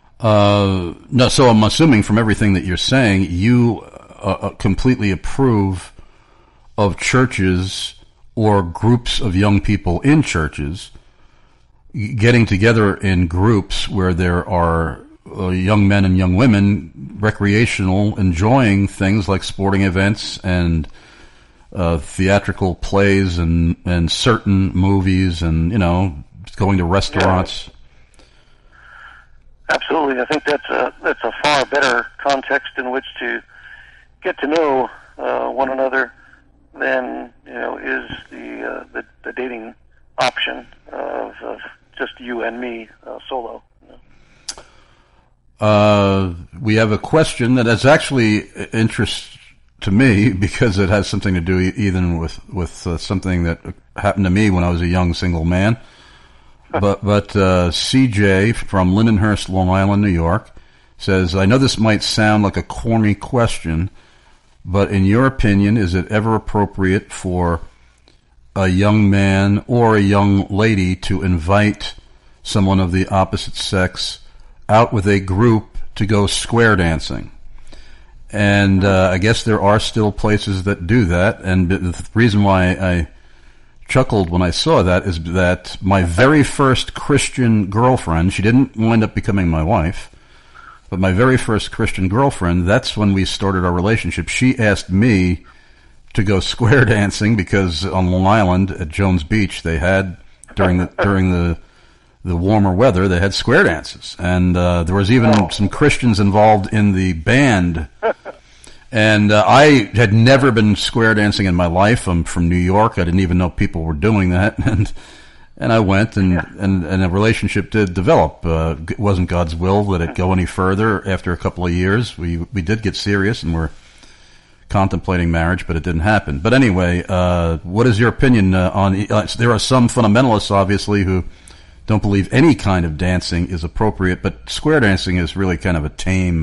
B: Uh, no, so I'm assuming from everything that you're saying, you uh, completely approve of churches or groups of young people in churches getting together in groups where there are uh, young men and young women, recreational, enjoying things like sporting events and uh, theatrical plays and, and certain movies and, you know, going to restaurants.
C: Yeah. Absolutely, I think that's a that's a far better context in which to get to know uh, one another than, you know, is the uh, the, the dating option of, of just you and me uh, solo. You know?
B: Uh, we have a question that has actually interest to me because it has something to do even with with uh, something that happened to me when I was a young single man. But but uh, C J from Lindenhurst, Long Island, New York, says, I know this might sound like a corny question, but in your opinion, is it ever appropriate for a young man or a young lady to invite someone of the opposite sex out with a group to go square dancing? And uh, I guess there are still places that do that, and the reason why I chuckled when I saw that is that my very first Christian girlfriend, she didn't wind up becoming my wife, but my very first Christian girlfriend, that's when we started our relationship. She asked me to go square dancing because on Long Island at Jones Beach they had during the during the the warmer weather they had square dances, and uh, there was even oh. some Christians involved in the band. And uh, I had never been square dancing in my life. I'm from New York. I didn't even know people were doing that. And and I went, and, yeah. and, and a relationship did develop. Uh, it wasn't God's will that it go any further. After a couple of years, we we did get serious and were contemplating marriage, but it didn't happen. But anyway, uh, what is your opinion uh, on... Uh, there are some fundamentalists, obviously, who don't believe any kind of dancing is appropriate, but square dancing is really kind of a tame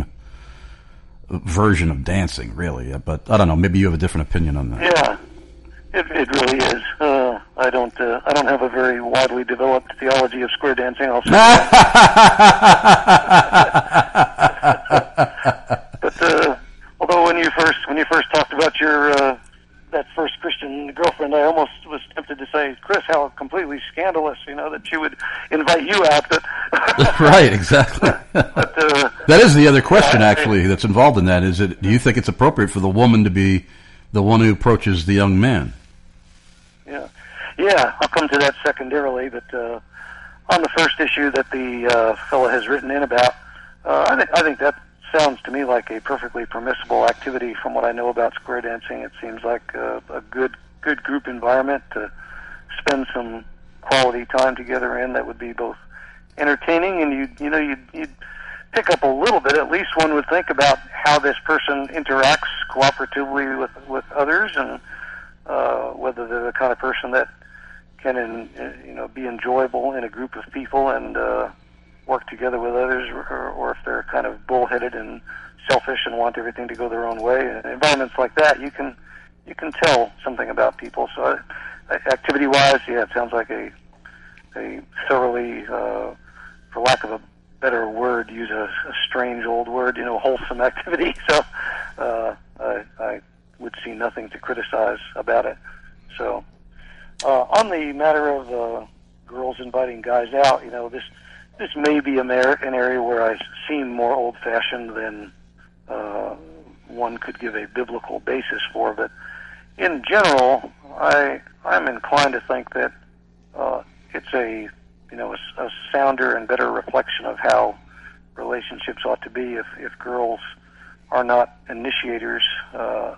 B: version of dancing, really. But I don't know, maybe you have a different opinion on that.
C: Yeah, it, it really is. Uh, I don't uh, I don't have a very widely developed theology of square dancing. I'll say but uh, although when you first when you first talked about your uh, that first Christian girlfriend, I almost was tempted to say, Chris, how completely scandalous, you know, that she would invite you out. But
B: right, exactly.
C: but, uh,
B: that is the other question, actually, that's involved in that. Is it? Do you think it's appropriate for the woman to be the one who approaches the young man?
C: Yeah. Yeah, I'll come to that secondarily, but uh, on the first issue that the uh, fellow has written in about, uh, I, th- I think that sounds to me like a perfectly permissible activity from what I know about square dancing. It seems like a, a good good group environment to spend some quality time together in that would be both entertaining and you you know you'd, you'd pick up a little bit, at least one would think, about how this person interacts cooperatively with, with others and uh, whether they're the kind of person that can, in, you know, be enjoyable in a group of people and uh, work together with others, or, or if they're kind of bullheaded and selfish and want everything to go their own way. In environments like that, you can you can tell something about people. So, uh, activity-wise, yeah, it sounds like a a thoroughly, uh, for lack of a better word, use a, a strange old word, you know, wholesome activity. So, uh, I, I would see nothing to criticize about it. So. Uh, on the matter of uh, girls inviting guys out, you know, this this may be a mer- an area where I seem more old-fashioned than uh, one could give a biblical basis for. But in general, I I'm inclined to think that uh, it's a you know a, a sounder and better reflection of how relationships ought to be if if girls are not initiators uh,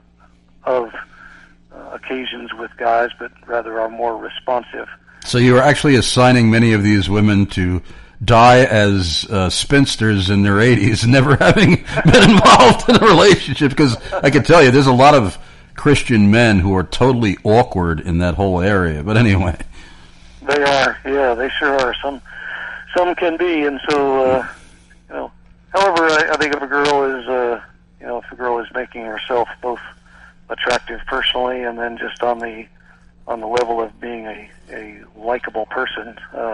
C: of Uh, occasions with guys, but rather are more responsive.
B: So you are actually assigning many of these women to die as uh, spinsters in their eighties, never having been involved in a relationship, because I can tell you there's a lot of Christian men who are totally awkward in that whole area. But anyway.
C: They are, yeah, they sure are. Some some can be, and so, uh, you know, however, I, I think if a girl is, uh, you know, if a girl is making herself both attractive personally, and then just on the on the level of being a, a likable person, uh,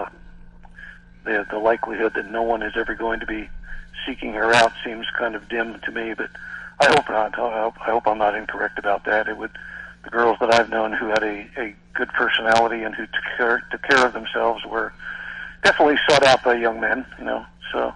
C: the the likelihood that no one is ever going to be seeking her out seems kind of dim to me. But I hope not. I hope, I hope I'm not incorrect about that. It would the girls that I've known who had a, a good personality and who took care, took care of themselves were definitely sought out by young men. You know, so.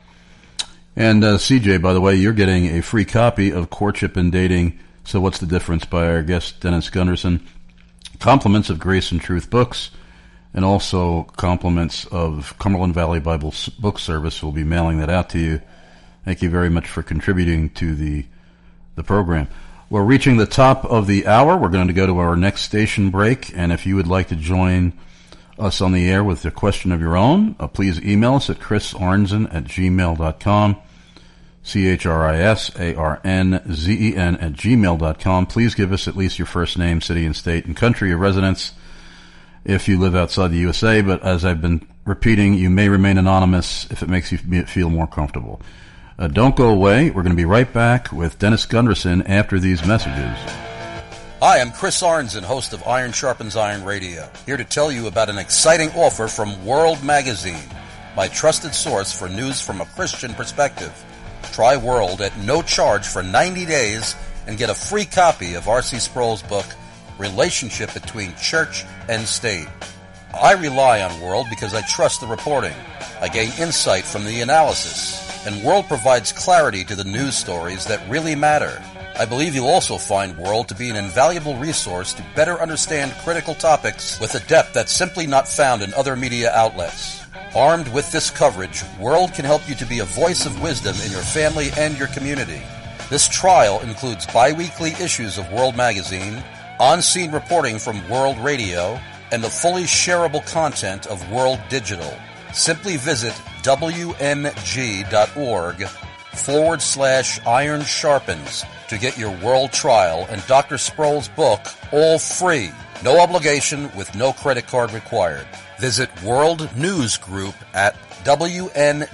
B: And uh, C J, by the way, you're getting a free copy of Courtship and Dating. So What's the Difference by our guest, Dennis Gunderson. Compliments of Grace and Truth Books, and also compliments of Cumberland Valley Bible Book Service. We'll be mailing that out to you. Thank you very much for contributing to the the program. We're reaching the top of the hour. We're going to go to our next station break, and if you would like to join us on the air with a question of your own, uh, please email us at chris arnzen at gmail dot com. C H R I S A R N Z E N at gmail dot com. Please give us at least your first name, city and state, and country of residence if you live outside the U S A. But as I've been repeating, you may remain anonymous if it makes you feel more comfortable. Uh, don't go away. We're going to be right back with Dennis Gunderson after these messages.
P: Hi, I'm Chris Arnzen, host of Iron Sharpens Iron Radio, here to tell you about an exciting offer from World Magazine, my trusted source for news from a Christian perspective. Try World at no charge for ninety days and get a free copy of R C Sproul's book, Relationship Between Church and State. I rely on World because I trust the reporting. I gain insight from the analysis, and World provides clarity to the news stories that really matter. I believe you'll also find World to be an invaluable resource to better understand critical topics with a depth that's simply not found in other media outlets. Armed with this coverage, World can help you to be a voice of wisdom in your family and your community. This trial includes bi-weekly issues of World Magazine, on-scene reporting from World Radio, and the fully shareable content of World Digital. Simply visit wmg.org forward slash iron sharpens to get your World trial and Doctor Sproul's book all free. No obligation with no credit card required. Visit World News Group at wmg.org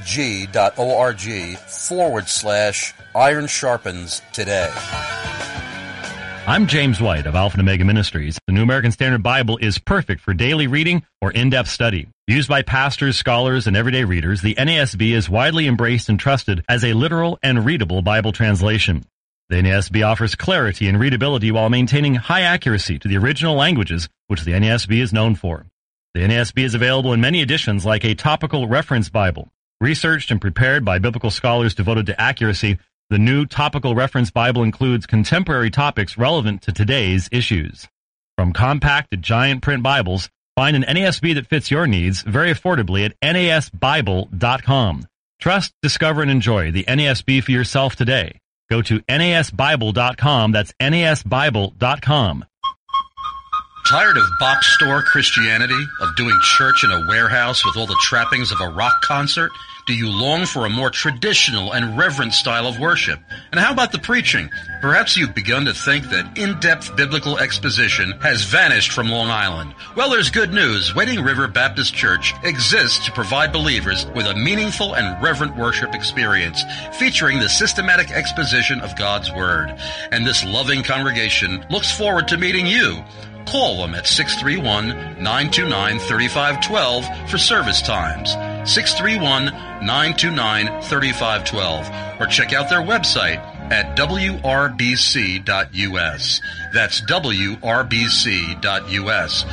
P: forward slash iron sharpens today.
D: I'm James White of Alpha and Omega Ministries. The New American Standard Bible is perfect for daily reading or in-depth study. Used by pastors, scholars, and everyday readers, the N A S B is widely embraced and trusted as a literal and readable Bible translation. The N A S B offers clarity and readability while maintaining high accuracy to the original languages, which the N A S B is known for. The N A S B is available in many editions like a topical reference Bible. Researched and prepared by biblical scholars devoted to accuracy, the new Topical Reference Bible includes contemporary topics relevant to today's issues. From compact to giant print Bibles, find an N A S B that fits your needs very affordably at N A S Bible dot com. Trust, discover, and enjoy the N A S B for yourself today. Go to N A S Bible dot com. That's N A S Bible dot com.
P: Tired of box store Christianity, of doing church in a warehouse with all the trappings of a rock concert? Do you long for a more traditional and reverent style of worship? And how about the preaching? Perhaps you've begun to think that in-depth biblical exposition has vanished from Long Island. Well, there's good news. Wading River Baptist Church exists to provide believers with a meaningful and reverent worship experience featuring the systematic exposition of God's Word. And this loving congregation looks forward to meeting you. Call them at six three one, nine two nine, three five one two for service times. six three one, nine two nine, three five one two. Or check out their website at W R B C dot U S. That's W R B C dot U S.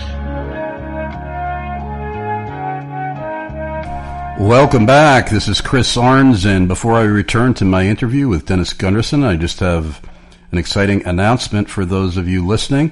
B: Welcome back. This is Chris Arns, and before I return to my interview with Dennis Gunderson, I just have an exciting announcement for those of you listening.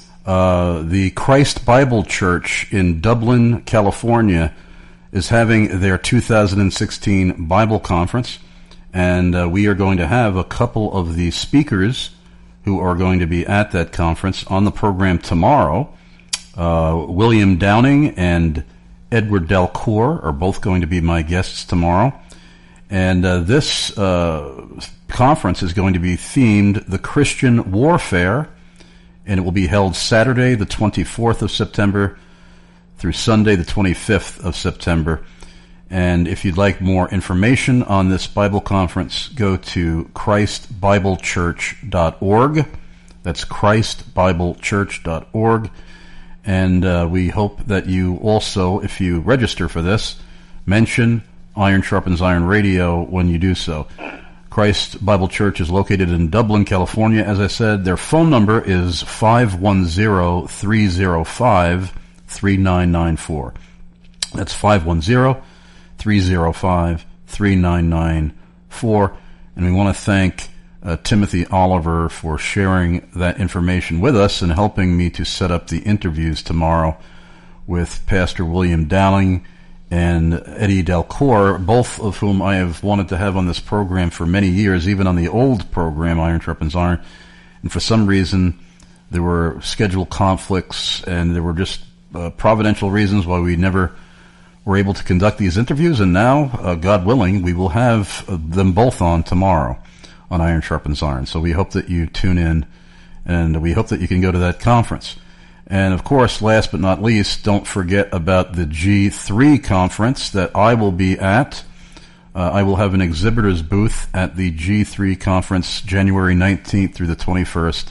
B: Uh, the Christ Bible Church in Dublin, California, is having their two thousand sixteen Bible Conference, and uh, we are going to have a couple of the speakers who are going to be at that conference on the program tomorrow. Uh, William Downing and Edward Delcourt are both going to be my guests tomorrow, and uh, this uh, conference is going to be themed The Christian Warfare, and it will be held Saturday, the twenty-fourth of September, through Sunday, the twenty-fifth of September. And if you'd like more information on this Bible conference, go to Christ Bible Church dot org. That's Christ Bible Church dot org. And uh, we hope that you also, if you register for this, mention Iron Sharpens Iron Radio when you do so. Christ Bible Church is located in Dublin, California. As I said, their phone number is five one zero, three zero five, three nine nine four. That's five one zero, three zero five, three nine nine four. And we want to thank uh, Timothy Oliver for sharing that information with us and helping me to set up the interviews tomorrow with Pastor William Downing and Eddie Delcourt, both of whom I have wanted to have on this program for many years, even on the old program, Iron Sharpens Iron. And for some reason, there were schedule conflicts, and there were just uh, providential reasons why we never were able to conduct these interviews. And now, uh, God willing, we will have uh, them both on tomorrow on Iron Sharpens Iron. So we hope that you tune in, and we hope that you can go to that conference. And, of course, last but not least, don't forget about the G three conference that I will be at. Uh, I will have an exhibitor's booth at the G three conference January nineteenth through the twenty-first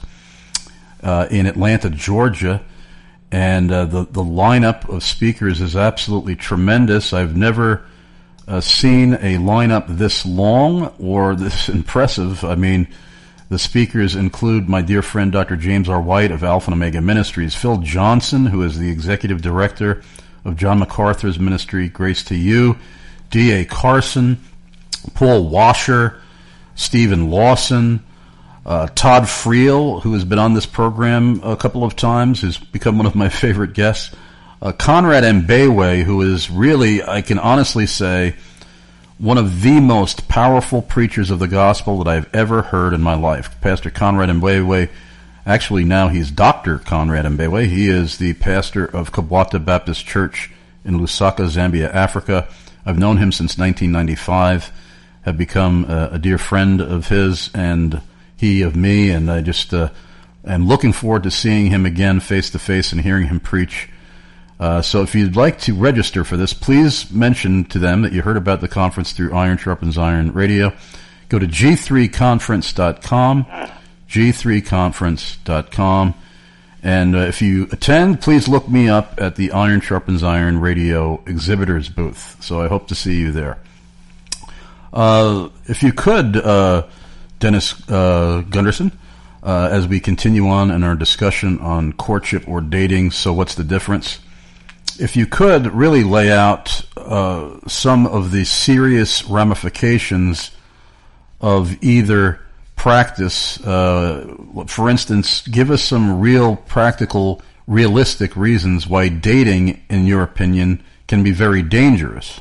B: uh, in Atlanta, Georgia. And uh, the, the lineup of speakers is absolutely tremendous. I've never uh, seen a lineup this long or this impressive. I mean, the speakers include my dear friend Doctor James R. White of Alpha and Omega Ministries, Phil Johnson, who is the executive director of John MacArthur's ministry, Grace to You, D A Carson, Paul Washer, Stephen Lawson, uh, Todd Friel, who has been on this program a couple of times, who's become one of my favorite guests, uh, Conrad Mbewe, who is really, I can honestly say, one of the most powerful preachers of the gospel that I've ever heard in my life. Pastor Conrad Mbewe, actually now he's Doctor Conrad Mbewe. He is the pastor of Kabwata Baptist Church in Lusaka, Zambia, Africa. I've known him since nineteen ninety-five, have become a, a dear friend of his and he of me, and I just uh, am looking forward to seeing him again face to face and hearing him preach. Uh, so if you'd like to register for this, please mention to them that you heard about the conference through Iron Sharpens Iron Radio. Go to G three conference dot com, G three conference dot com. And uh, if you attend, please look me up at the Iron Sharpens Iron Radio exhibitors booth. So I hope to see you there. Uh, if you could, uh, Dennis uh, Gunderson, uh, as we continue on in our discussion on courtship or dating, so what's the difference? If you could really lay out uh, some of the serious ramifications of either practice, uh, for instance, give us some real practical, realistic reasons why dating, in your opinion, can be very dangerous.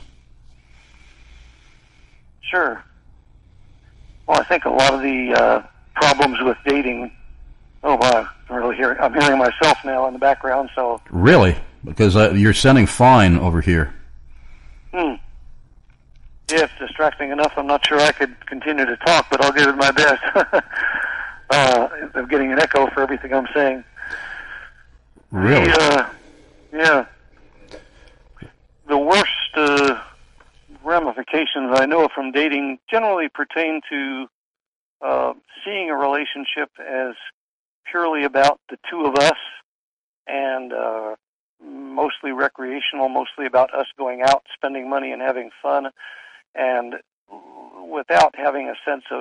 C: Sure. Well, I think a lot of the uh, problems with dating. Oh, wow! I'm really hearing. I'm hearing myself now in the background. So
B: really. Because uh, you're sounding fine over here.
C: Hmm. Yeah, it's distracting enough. I'm not sure I could continue to talk, but I'll give it my best. uh, I'm getting an echo for everything I'm saying.
B: Really?
C: The, uh, yeah. The worst uh, ramifications I know from dating generally pertain to uh, seeing a relationship as purely about the two of us and uh, mostly recreational, mostly about us going out, spending money, and having fun, and without having a sense of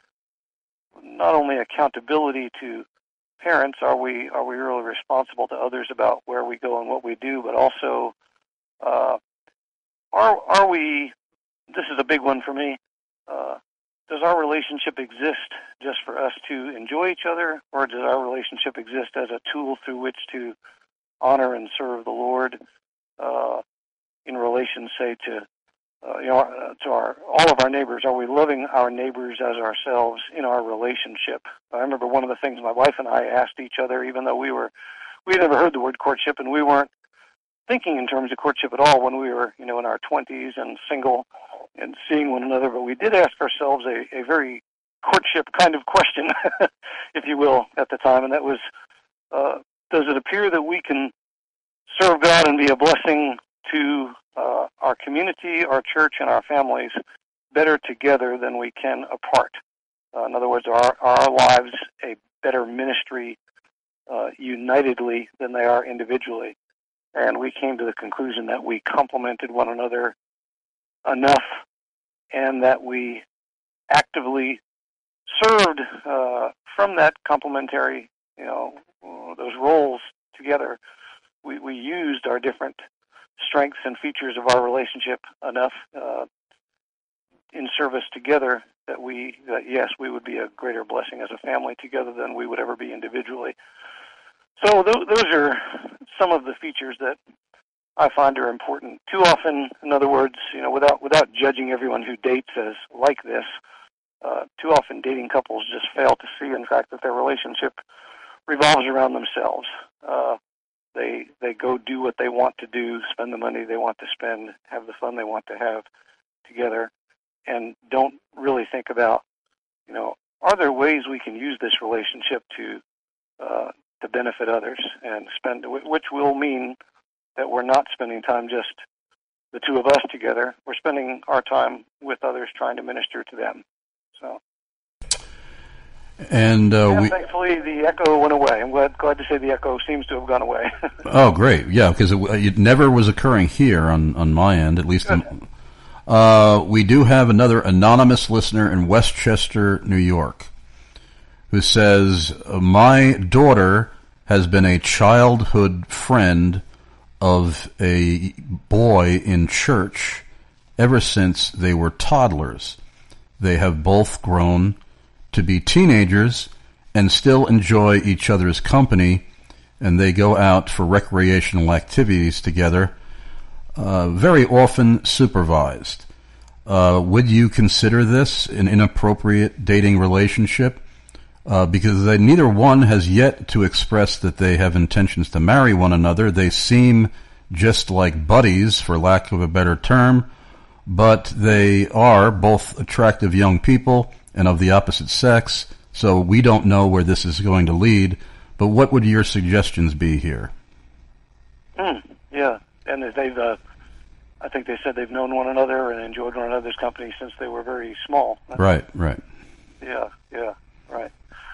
C: not only accountability to parents, are we are we really responsible to others about where we go and what we do, but also uh, are are we? This is a big one for me. Uh, does our relationship exist just for us to enjoy each other, or does our relationship exist as a tool through which to honor and serve the Lord uh, in relation, say, to uh, you know, uh, to our all of our neighbors? Are we loving our neighbors as ourselves in our relationship? I remember one of the things my wife and I asked each other, even though we were we had never heard the word courtship, and we weren't thinking in terms of courtship at all when we were, you know, in our twenties and single and seeing one another. But we did ask ourselves a, a very courtship kind of question, if you will, at the time, and that was, uh, does it appear that we can serve God and be a blessing to uh, our community, our church, and our families better together than we can apart? Uh, in other words, are, are our lives a better ministry uh, unitedly than they are individually? And we came to the conclusion that we complemented one another enough and that we actively served uh, from that complementary, you know, those roles together. We, we used our different strengths and features of our relationship enough uh, in service together that we, that yes, we would be a greater blessing as a family together than we would ever be individually. So th- those are some of the features that I find are important. Too often, in other words, you know, without without judging everyone who dates as like this, uh, too often dating couples just fail to see, in fact, that their relationship revolves around themselves. Uh, they they go do what they want to do, spend the money they want to spend, have the fun they want to have together, and don't really think about, you know, are there ways we can use this relationship to uh, to benefit others and spend, which will mean that we're not spending time just the two of us together. We're spending our time with others, trying to minister to them. So,
B: and uh,
C: yeah,
B: we
C: thankfully the echo went away. I'm glad glad to say the echo seems to have gone away.
B: Oh, great! Yeah, because it, it never was occurring here on on my end, at least. In, uh, we do have another anonymous listener in Westchester, New York, who says, my daughter has been a childhood friend of a boy in church ever since they were toddlers. They have both grown to be teenagers and still enjoy each other's company, and they go out for recreational activities together, uh, very often supervised. Uh, would you consider this an inappropriate dating relationship? Uh, because they, neither one has yet to express that they have intentions to marry one another. They seem just like buddies, for lack of a better term, but they are both attractive young people and of the opposite sex, so we don't know where this is going to lead. But what would your suggestions be here?
C: Mm, yeah, and they've, uh, I think they said they've known one another and enjoyed one another's company since they were very small.
B: Right, right.
C: Yeah, yeah, right.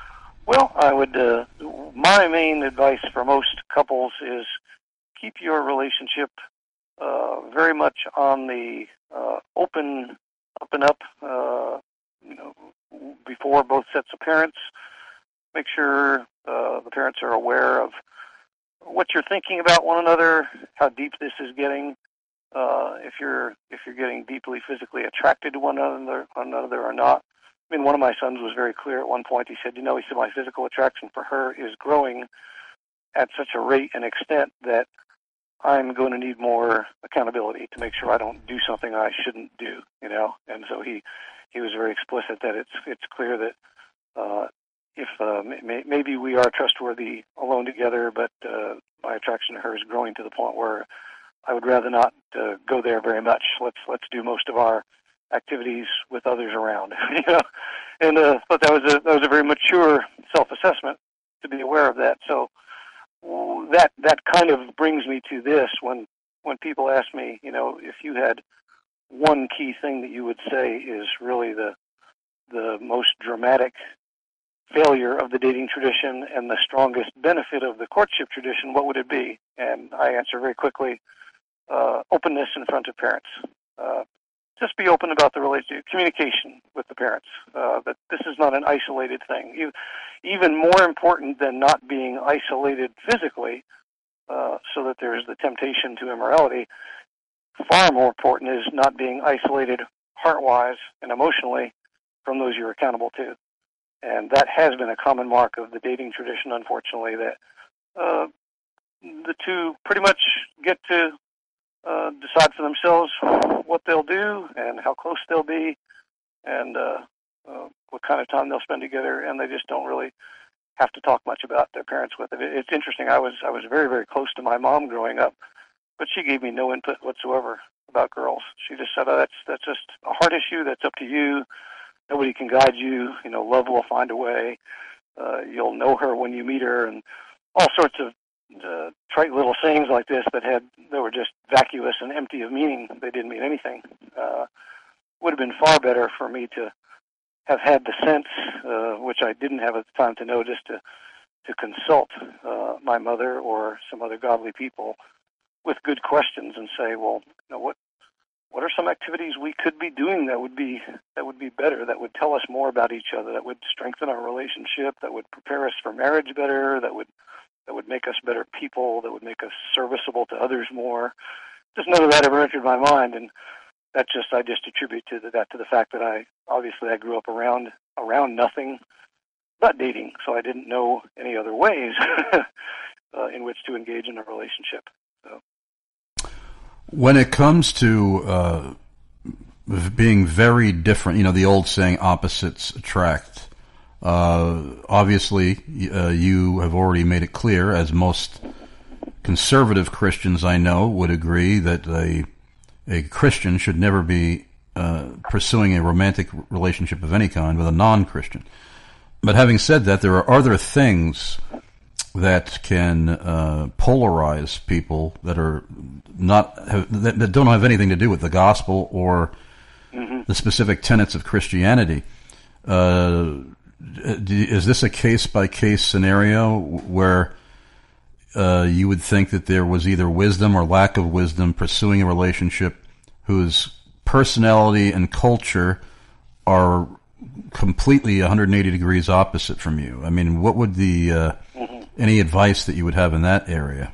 C: Well, I would. Uh, my main advice for most couples is keep your relationship uh, very much on the uh, open, up and up. Uh, you know, before both sets of parents, make sure uh, the parents are aware of what you're thinking about one another, how deep this is getting. Uh, if you're if you're getting deeply physically attracted to one another, one another or not. I mean, one of my sons was very clear at one point. He said, you know, he said, my physical attraction for her is growing at such a rate and extent that I'm going to need more accountability to make sure I don't do something I shouldn't do, you know. And so he, he was very explicit that it's it's clear that uh, if uh, may, maybe we are trustworthy alone together, but uh, my attraction to her is growing to the point where I would rather not uh, go there very much. Let's let's do most of our activities with others around, you know. And uh, but that was a that was a very mature self-assessment to be aware of that. So that that kind of brings me to this: when when people ask me, you know, if you had one key thing that you would say is really the the most dramatic failure of the dating tradition and the strongest benefit of the courtship tradition, what would it be? And I answer very quickly: uh, openness in front of parents. Uh, Just be open about the relationship, communication with the parents, uh, that this is not an isolated thing. You, even more important than not being isolated physically, uh, so that there is the temptation to immorality, far more important is not being isolated heart-wise and emotionally from those you're accountable to. And that has been a common mark of the dating tradition, unfortunately, that uh, the two pretty much get to Uh, decide for themselves what they'll do and how close they'll be and uh, uh, what kind of time they'll spend together, and they just don't really have to talk much about their parents with it. It's interesting. I was I was very, very close to my mom growing up, but she gave me no input whatsoever about girls. She just said, oh, that's that's just a heart issue. That's up to you. Nobody can guide you. You know, love will find a way. Uh, you'll know her when you meet her, and all sorts of Uh, trite little sayings like this that had that were just vacuous and empty of meaning. They didn't mean anything. Uh, would have been far better for me to have had the sense, uh, which I didn't have at the time to know, just to to consult uh, my mother or some other godly people with good questions and say, well, you know, what what are some activities we could be doing that would be that would be better, that would tell us more about each other, that would strengthen our relationship, that would prepare us for marriage better, that would that would make us better people, that would make us serviceable to others more. Just none of that ever entered my mind, and that just I just attribute to the, that to the fact that I obviously I grew up around around nothing but dating, so I didn't know any other ways uh, in which to engage in a relationship. So.
B: When it comes to uh, being very different, you know, the old saying, opposites attract. Uh, obviously, uh, you have already made it clear, as most conservative Christians I know would agree, that a, a Christian should never be uh, pursuing a romantic relationship of any kind with a non-Christian. But having said that, there are other things that can uh, polarize people that are not have, that, that don't have anything to do with the gospel or mm-hmm. the specific tenets of Christianity. Uh, Is this a case-by-case scenario where uh, you would think that there was either wisdom or lack of wisdom pursuing a relationship whose personality and culture are completely one hundred eighty degrees opposite from you? I mean, what would the uh, mm-hmm. any advice that you would have in that area?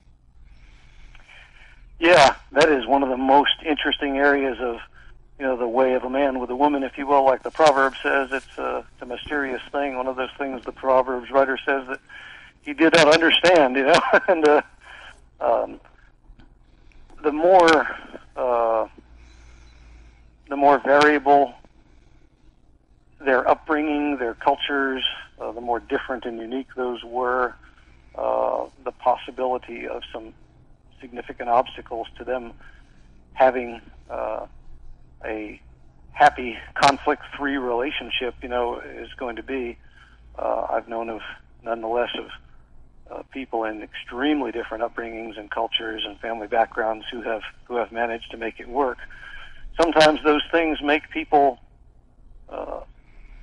C: Yeah, that is one of the most interesting areas of you know, the way of a man with a woman, if you will, like the proverb says. It's a, it's a mysterious thing. One of those things the Proverbs writer says that he did not understand, you know. and uh, um, the more uh, the more variable their upbringing, their cultures, uh, the more different and unique those were, uh, the possibility of some significant obstacles to them having uh, a happy conflict-free relationship, you know, is going to be. Uh, I've known of, nonetheless, of uh, people in extremely different upbringings and cultures and family backgrounds who have who have managed to make it work. Sometimes those things make people uh,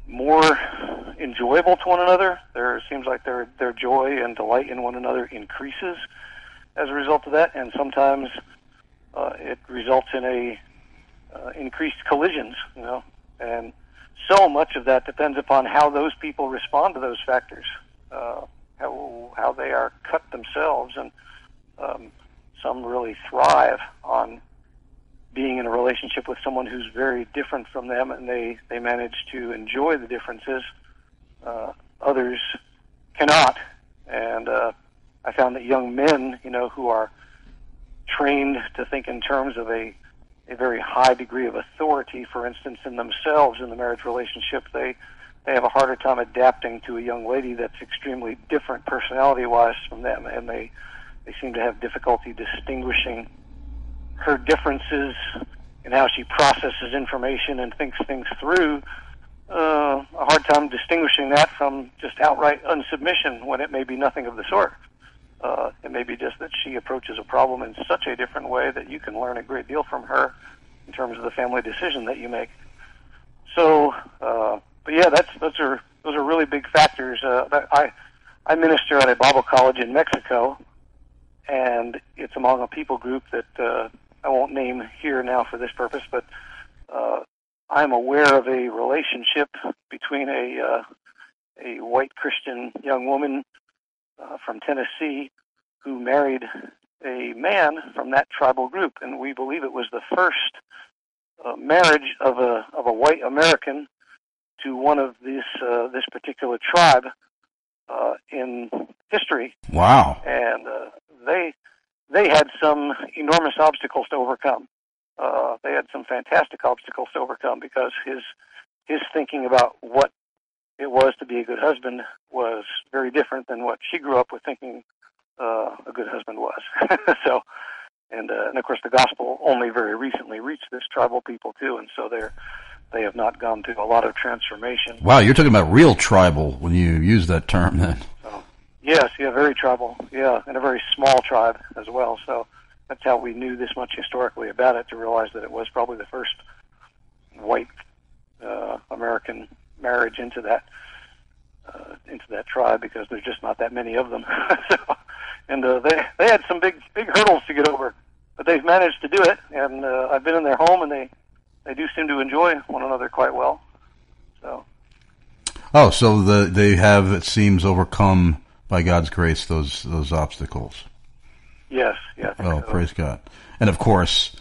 C: more enjoyable to one another. There it seems like their their joy and delight in one another increases as a result of that, and sometimes uh, it results in a uh, increased collisions, you know, and so much of that depends upon how those people respond to those factors, uh, how how they are cut themselves, and um, some really thrive on being in a relationship with someone who's very different from them, and they, they manage to enjoy the differences. Uh, others cannot. And uh, I found that young men, you know, who are trained to think in terms of a, a very high degree of authority, for instance, in themselves in the marriage relationship, they, they have a harder time adapting to a young lady that's extremely different personality-wise from them, and they, they seem to have difficulty distinguishing her differences in how she processes information and thinks things through, uh, a hard time distinguishing that from just outright unsubmission when it may be nothing of the sort. Uh, it may be just that she approaches a problem in such a different way that you can learn a great deal from her in terms of the family decision that you make. So, uh, but yeah, that's those are those are really big factors. Uh, that I I minister at a Bible college in Mexico, and it's among a people group that uh, I won't name here now for this purpose, but uh, I'm aware of a relationship between a uh, a white Christian young woman uh, from Tennessee who married a man from that tribal group, and we believe it was the first uh, marriage of a of a white American to one of this uh, this particular tribe uh, in history.
B: Wow!
C: And uh, they. They had some enormous obstacles to overcome. Uh, they had some fantastic obstacles to overcome because his his thinking about what it was to be a good husband was very different than what she grew up with thinking uh, a good husband was. so, and uh, and of course, the gospel only very recently reached this tribal people too, and so they're they have not gone through a lot of transformation.
B: Wow, you're talking about real tribal when you use that term, then.
C: So, yes, yeah, very tribal, yeah, and a very small tribe as well. So that's how we knew this much historically about it, to realize that it was probably the first white uh, American marriage into that uh, into that tribe, because there's just not that many of them. so, and uh, they they had some big big hurdles to get over, but they've managed to do it. And uh, I've been in their home, and they they do seem to enjoy one another quite well. So.
B: Oh, so the they have, it seems, overcome by God's grace those those obstacles.
C: Yes, yes.
B: Oh, so. Praise God. And of course,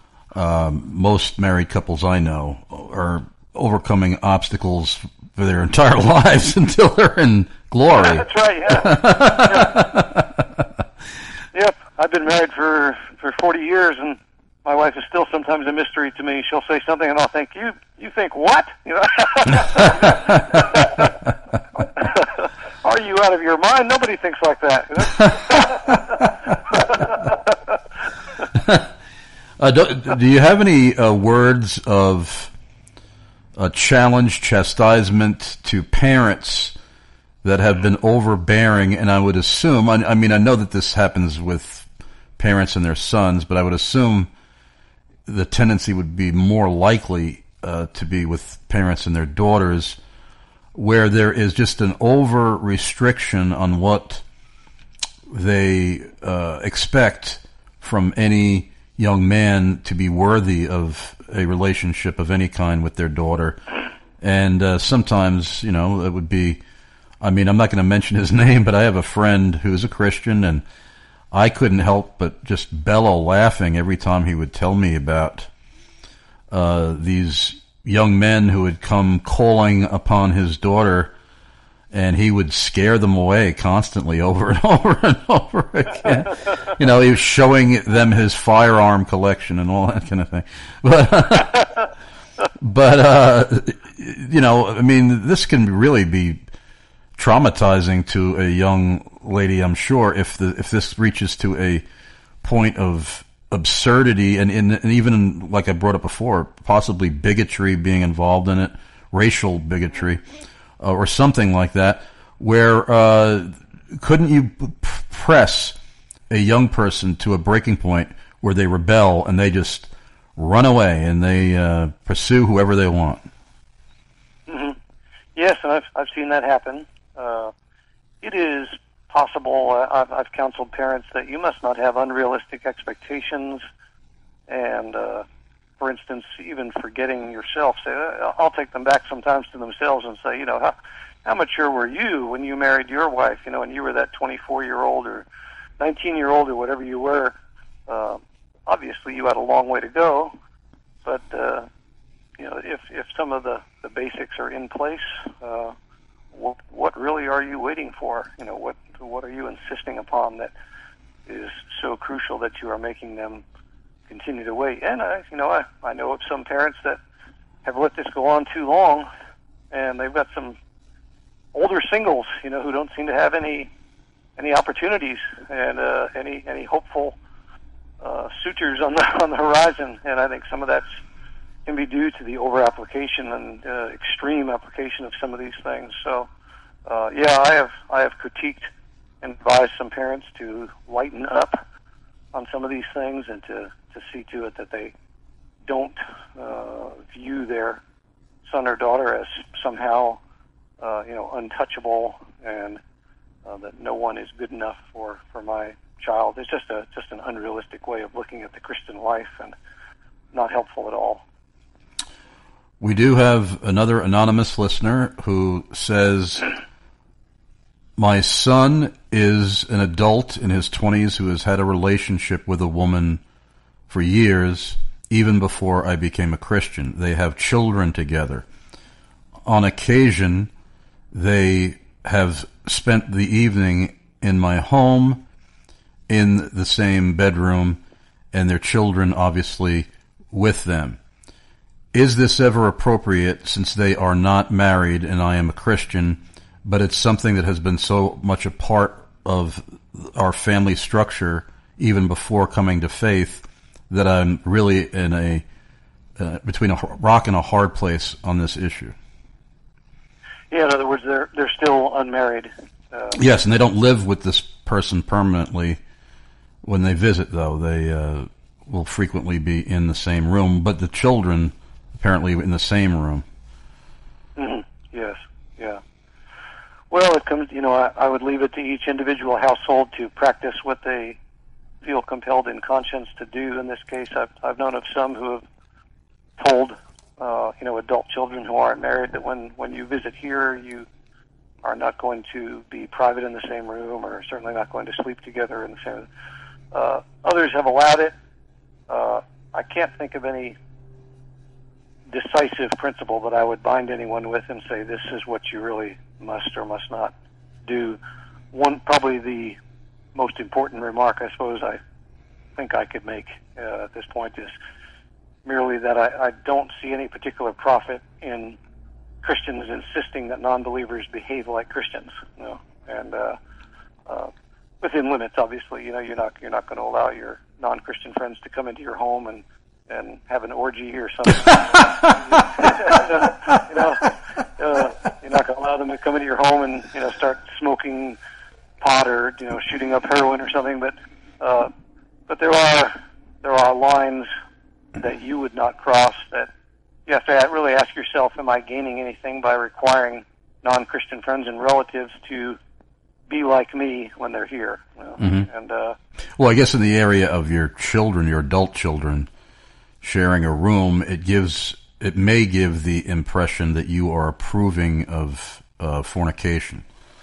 B: um, most married couples I know are overcoming obstacles for their entire lives until they're in glory.
C: Yeah, that's right, yeah. yep. yep. I've been married for, for forty years, and my wife is still sometimes a mystery to me. She'll say something, and I'll think, you you think what? You know? Are you out of your mind? Nobody thinks like that. You know?
B: uh, do, do you have any uh, words of uh, challenge, chastisement to parents that have been overbearing? And I would assume, I, I mean, I know that this happens with parents and their sons, but I would assume the tendency would be more likely uh, to be with parents and their daughters, where there is just an over restriction on what they uh, expect from any young man to be worthy of a relationship of any kind with their daughter. And uh, sometimes, you know, it would be, I mean, I'm not going to mention his name, but I have a friend who's a Christian, and I couldn't help but just bellow laughing every time he would tell me about uh, these young men who would come calling upon his daughter, and he would scare them away constantly over and over and over again. You know, he was showing them his firearm collection and all that kind of thing. But, but uh, you know, I mean, this can really be traumatizing to a young lady, I'm sure, if the if this reaches to a point of absurdity, and, and, and even, like I brought up before, possibly bigotry being involved in it, racial bigotry, uh, or something like that, where uh, couldn't you p- press a young person to a breaking point where they rebel and they just run away and they uh, pursue whoever they want?
C: Mm-hmm. Yes, and I've I've seen that happen. Uh, it is possible. Uh, I've, I've counseled parents that you must not have unrealistic expectations, and uh, for instance, even forgetting yourself. Say, uh, I'll take them back sometimes to themselves and say, you know, how how mature were you when you married your wife? You know, and you were that twenty-four-year-old or nineteen-year-old or whatever you were. Uh, obviously, you had a long way to go, but uh, you know, if if some of the, the basics are in place, uh, what what really are you waiting for? You know, what what are you insisting upon that is so crucial that you are making them continue to wait? And I, you know, I I know of some parents that have let this go on too long, and they've got some older singles, you know, who don't seem to have any any opportunities and uh, any any hopeful uh, suitors on the on the horizon. And I think some of that's can be due to the over application and uh, extreme application of some of these things. So, uh, yeah, I have I have critiqued and advised some parents to lighten up on some of these things and to, to see to it that they don't uh, view their son or daughter as somehow uh, you know untouchable, and uh, that no one is good enough for, for my child. It's just a just an unrealistic way of looking at the Christian life and not helpful at all.
B: We do have another anonymous listener who says, my son is an adult in his twenties who has had a relationship with a woman for years, even before I became a Christian. They have children together. On occasion, they have spent the evening in my home, in the same bedroom, and their children obviously with them. Is this ever appropriate, since they are not married and I am a Christian, but it's something that has been so much a part of our family structure even before coming to faith that I'm really in a uh, between a rock and a hard place on this issue?
C: Yeah, in other words, they're they're still unmarried. Uh,
B: yes, and they don't live with this person permanently. When they visit, though, they uh, will frequently be in the same room, but the children apparently in the same room.
C: Mm-hmm. Yes, yeah. Well, it comes, you know, I, I would leave it to each individual household to practice what they feel compelled in conscience to do. In this case, I've, I've known of some who have told, uh, you know, adult children who aren't married that when, when you visit here, you are not going to be private in the same room, or certainly not going to sleep together in the same. Uh, others have allowed it. Uh, I can't think of any decisive principle that I would bind anyone with and say this is what you really must or must not do. One, probably the most important remark I suppose I think I could make uh, at this point is merely that I, I don't see any particular profit in Christians insisting that non-believers behave like Christians, you know, and uh, uh, within limits, obviously. You know, you're not you're not going to allow your non-Christian friends to come into your home and and have an orgy or something. you know, uh, you're not going to allow them to come into your home and, you know, start smoking pot or, you know, shooting up heroin or something. But uh, but there are there are lines that you would not cross, that you have to really ask yourself, am I gaining anything by requiring non-Christian friends and relatives to be like me when they're here? You know?
B: Mm-hmm.
C: And uh,
B: well, I guess in the area of your children, your adult children, sharing a room, it gives, it may give the impression that you are approving of uh, fornication.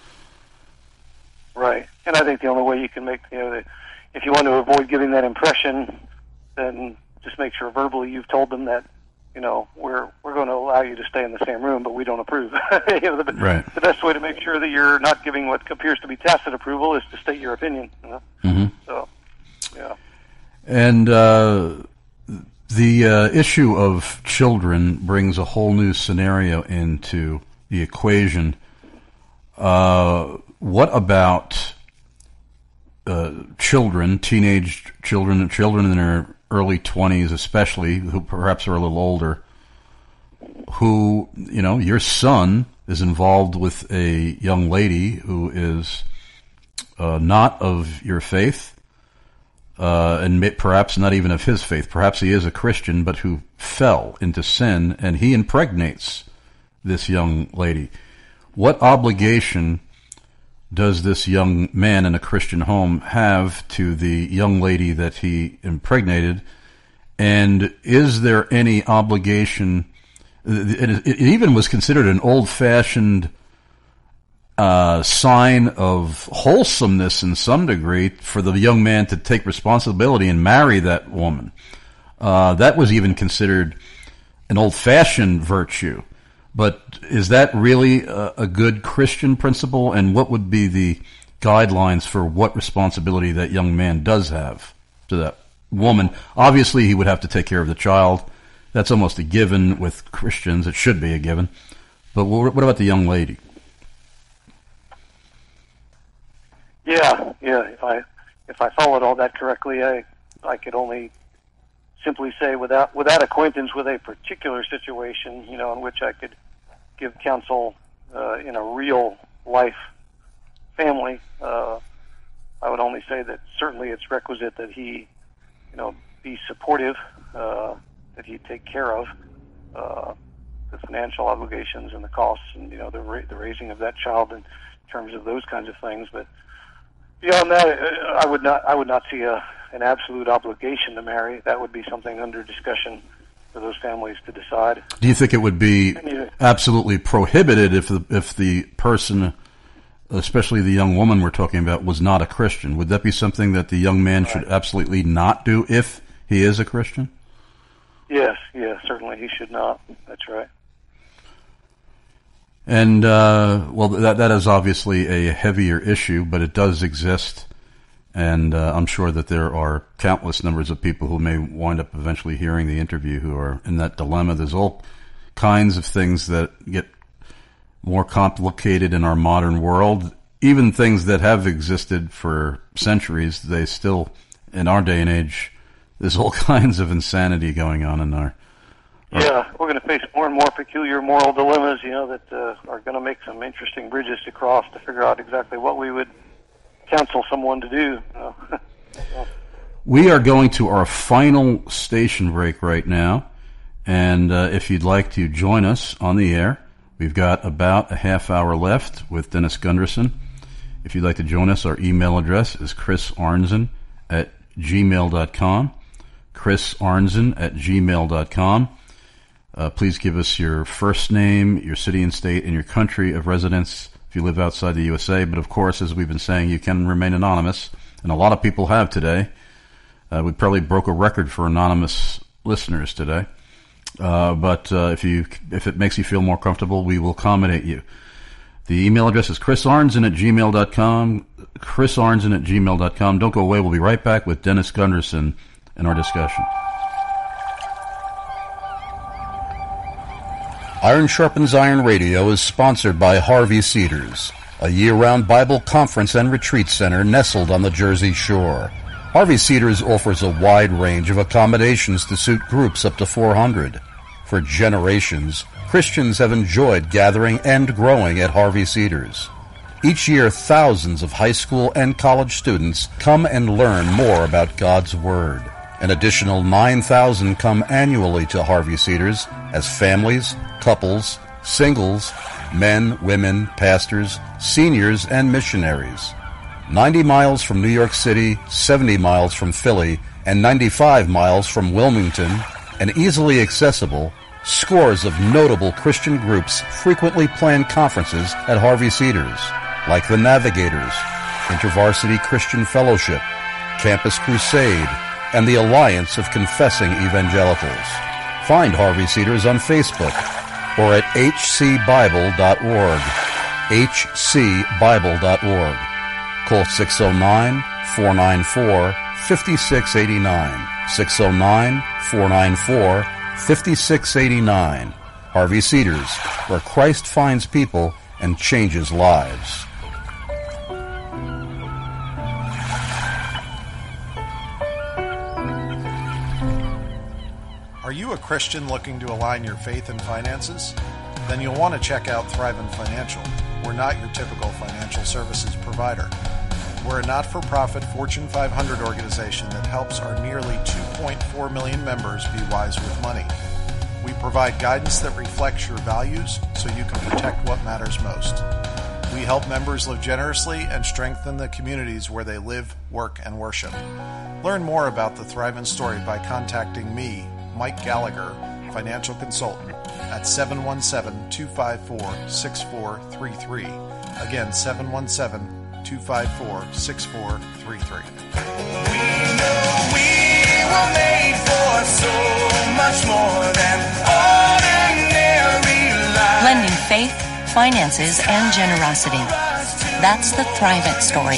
C: Right, and I think the only way you can make, you know, the, if you want to avoid giving that impression, then just make sure verbally you've told them that, you know, we're we're going to allow you to stay in the same room, but we don't approve. you know, the,
B: right.
C: the best way to make sure that you're not giving what appears to be tacit approval is to state your opinion. You know?
B: Mm-hmm.
C: So, yeah.
B: And uh, the uh, issue of children brings a whole new scenario into the equation. Uh, what about uh, children, teenage children, children in their early twenties especially, who perhaps are a little older, who, you know, your son is involved with a young lady who is uh, not of your faith, uh, and may, perhaps not even of his faith. Perhaps he is a Christian, but who fell into sin, and he impregnates this young lady. What obligation does this young man in a Christian home have to the young lady that he impregnated? And is there any obligation? It, it even was considered an old-fashioned uh, sign of wholesomeness in some degree for the young man to take responsibility and marry that woman. Uh, that was even considered an old-fashioned virtue. But is that really a, a good Christian principle? And what would be the guidelines for what responsibility that young man does have to that woman? Obviously, he would have to take care of the child. That's almost a given with Christians. It should be a given. But what about the young lady?
C: Yeah, yeah. If I if I followed all that correctly, I I could only simply say without without acquaintance with a particular situation, you know, in which I could give counsel uh, in a real life family. Uh, I would only say that certainly it's requisite that he, you know, be supportive, uh, that he take care of uh, the financial obligations and the costs, and you know, the ra- the raising of that child in terms of those kinds of things. But beyond that, I would not I would not see a an absolute obligation to marry. That would be something under discussion for those families to decide.
B: Do you think it would be absolutely prohibited if the if the person, especially the young woman we're talking about, was not a Christian? Would that be something that the young man should absolutely not do if he is a Christian?
C: Yes, yes, certainly he should not. That's right.
B: And, uh, well, that that is obviously a heavier issue, but it does exist. And uh, I'm sure that there are countless numbers of people who may wind up eventually hearing the interview who are in that dilemma. There's all kinds of things that get more complicated in our modern world. Even things that have existed for centuries, they still, in our day and age, there's all kinds of insanity going on in our...
C: Yeah, we're going to face more and more peculiar moral dilemmas, you know, that uh, are going to make some interesting bridges to cross to figure out exactly what we would counsel someone to do. Uh, so.
B: We are going to our final station break right now, and uh, if you'd like to join us on the air, we've got about a half hour left with Dennis Gunderson. If you'd like to join us, our email address is chris arnzen at gmail dot com, chris arnzen at gmail dot com. Uh, please give us your first name, your city and state, and your country of residence if you live outside the U S A. But, of course, as we've been saying, you can remain anonymous, and a lot of people have today. Uh, we probably broke a record for anonymous listeners today. Uh, but uh, if you if it makes you feel more comfortable, we will accommodate you. The email address is chris arnzen at gmail dot com, chris arnzen at gmail dot com. Don't go away. We'll be right back with Dennis Gunderson in our discussion.
P: Iron Sharpens Iron Radio is sponsored by Harvey Cedars, a year-round Bible conference and retreat center nestled on the Jersey Shore. Harvey Cedars offers a wide range of accommodations to suit groups up to four hundred. For generations, Christians have enjoyed gathering and growing at Harvey Cedars. Each year, thousands of high school and college students come and learn more about God's Word. An additional nine thousand come annually to Harvey Cedars as families, couples, singles, men, women, pastors, seniors, and missionaries. ninety miles from New York City, seventy miles from Philly, and ninety-five miles from Wilmington, and easily accessible, scores of notable Christian groups frequently plan conferences at Harvey Cedars, like the Navigators, InterVarsity Christian Fellowship, Campus Crusade, and the Alliance of Confessing Evangelicals. Find Harvey Cedars on Facebook or at h c bible dot org, h c bible dot org. Call six oh nine, four nine four, five six eight nine, six oh nine, four nine four, five six eight nine. Harvey Cedars, where Christ finds people and changes lives.
M: Are you a Christian looking to align your faith and finances? Then you'll want to check out Thrivent Financial. We're not your typical financial services provider. We're a not-for-profit Fortune five hundred organization that helps our nearly two point four million members be wise with money. We provide guidance that reflects your values so you can protect what matters most. We help members live generously and strengthen the communities where they live, work, and worship. Learn more about the Thrive Story by contacting me, Mike Gallagher, financial consultant, at seven one seven, two five four, six four three three. Again, seven one seven, two five four, six four three three.
N: We know we were made for so much more than ordinary life.
O: Blending faith, finances, and generosity. That's the Thrivent Story.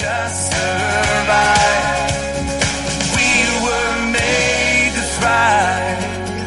N: We were made to thrive.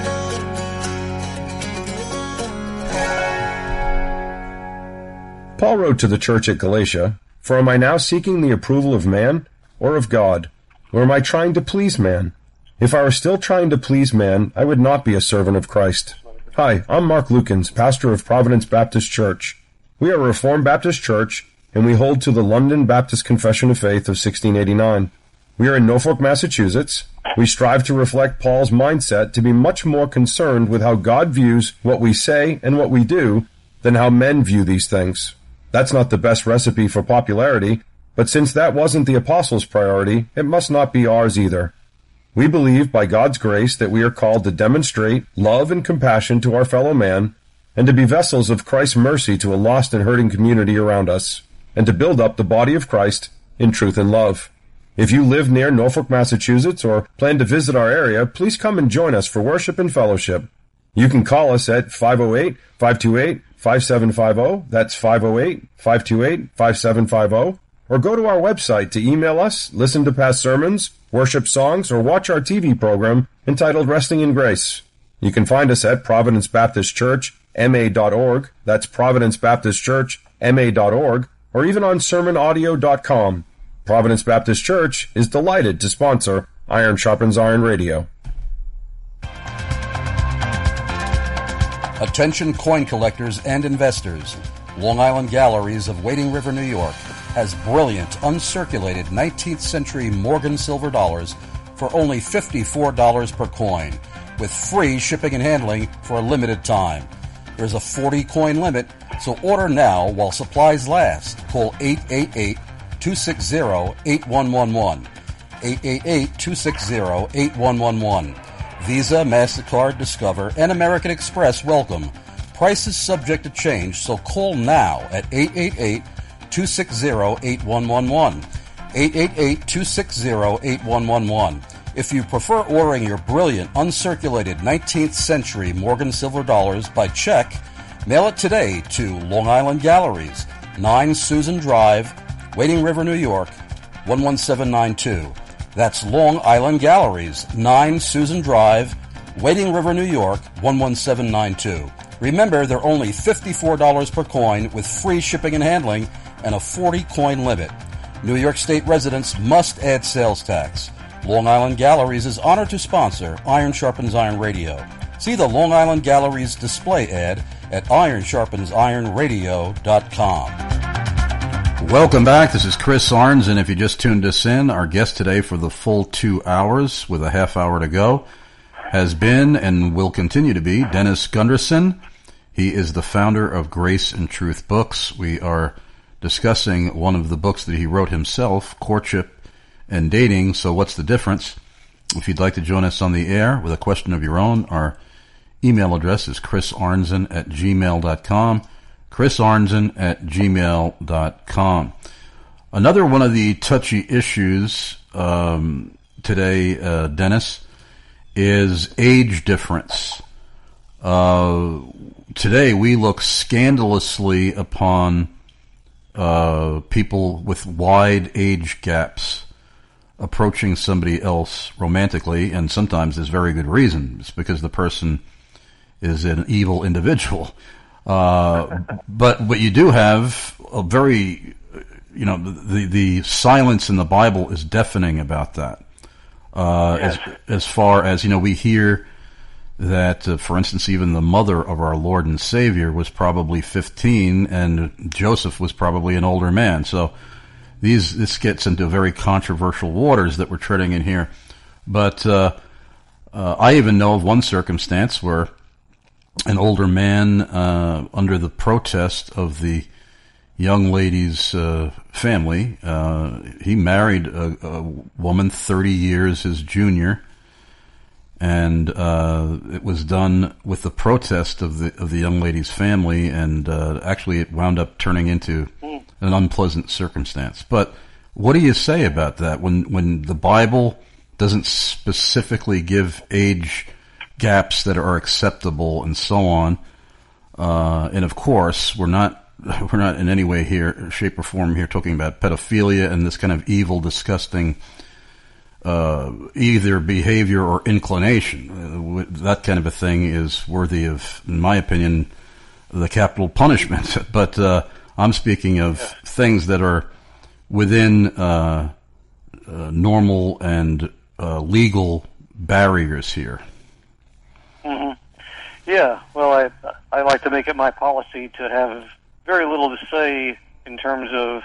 Q: Paul wrote to the church at Galatia, "For am I now seeking the approval of man or of God? Or am I trying to please man? If I were still trying to please man, I would not be a servant of Christ." Hi, I'm Mark Lukens, pastor of Providence Baptist Church. We are a Reformed Baptist church, and we hold to the London Baptist Confession of Faith of sixteen eighty-nine. We are in Norfolk, Massachusetts. We strive to reflect Paul's mindset to be much more concerned with how God views what we say and what we do than how men view these things. That's not the best recipe for popularity, but since that wasn't the apostles' priority, it must not be ours either. We believe, by God's grace, that we are called to demonstrate love and compassion to our fellow man, and to be vessels of Christ's mercy to a lost and hurting community around us, and to build up the body of Christ in truth and love. If you live near Norfolk, Massachusetts, or plan to visit our area, please come and join us for worship and fellowship. You can call us at five oh eight, five two eight, five seven five oh, that's five oh eight, five two eight, five seven five oh, or go to our website to email us, listen to past sermons, worship songs, or watch our T V program entitled Resting in Grace. You can find us at Providence Baptist Church, M A dot org, that's Providence Baptist Church, M A dot org, or even on sermon audio dot com. Providence Baptist Church is delighted to sponsor Iron Sharpens Iron Radio.
P: Attention coin collectors and investors. Long Island Galleries of Wading River, New York has brilliant uncirculated nineteenth century Morgan silver dollars for only fifty-four dollars per coin, with free shipping and handling for a limited time. There's a forty coin limit, so order now while supplies last. Call eight eight eight, two six zero, eight one one one. eight eight eight, two six zero, eight one one one. Visa, MasterCard, Discover, and American Express welcome. Price is subject to change, so call now at eight eight eight, two six zero, eight one one one. eight eight eight, two six zero, eight one one one. If you prefer ordering your brilliant, uncirculated nineteenth century Morgan silver dollars by check, mail it today to Long Island Galleries, nine Susan Drive, Wading River, New York, one one seven nine two. That's Long Island Galleries, nine Susan Drive, Wading River, New York, one one seven nine two. Remember, they're only fifty-four dollars per coin with free shipping and handling and a forty coin limit. New York State residents must add sales tax. Long Island Galleries is honored to sponsor Iron Sharpens Iron Radio. See the Long Island Galleries display ad at iron sharpens iron radio dot com.
B: Welcome back. This is Chris Arns, and if you just tuned us in, our guest today for the full two hours with a half hour to go has been and will continue to be Dennis Gunderson. He is the founder of Grace and Truth Books. We are discussing one of the books that he wrote himself, Courtship and Dating. So what's the difference? If you'd like to join us on the air with a question of your own, our email address is chrisarnzen at gmail dot com. chrisarnzen at gmail dot com. Another one of the touchy issues um, today, uh, Dennis, is age difference. Uh, today we look scandalously upon uh, people with wide age gaps approaching somebody else romantically, and sometimes there's very good reason. It's because the person is an evil individual. Uh, but but you do have a very, you know, the the silence in the Bible is deafening about that. Uh, yes. as as far as, you know, we hear that, uh, for instance, even the mother of our Lord and Savior was probably fifteen, and Joseph was probably an older man. So these this gets into very controversial waters that we're treading in here. But uh, uh, I even know of one circumstance where an older man uh, under the protest of the young lady's uh, family. Uh, he married a, a woman thirty years his junior, and uh, it was done with the protest of the of the young lady's family, and uh, actually it wound up turning into an unpleasant circumstance. But what do you say about that when when the Bible doesn't specifically give age gaps that are acceptable and so on? Uh, and of course, we're not we're not in any way here, shape or form here talking about pedophilia and this kind of evil, disgusting uh, either behavior or inclination. Uh, that kind of a thing is worthy of, in my opinion, the capital punishment. But uh, I'm speaking of things that are within uh, uh, normal and uh, legal barriers here.
C: Mm-hmm. Yeah, well, I I like to make it my policy to have very little to say in terms of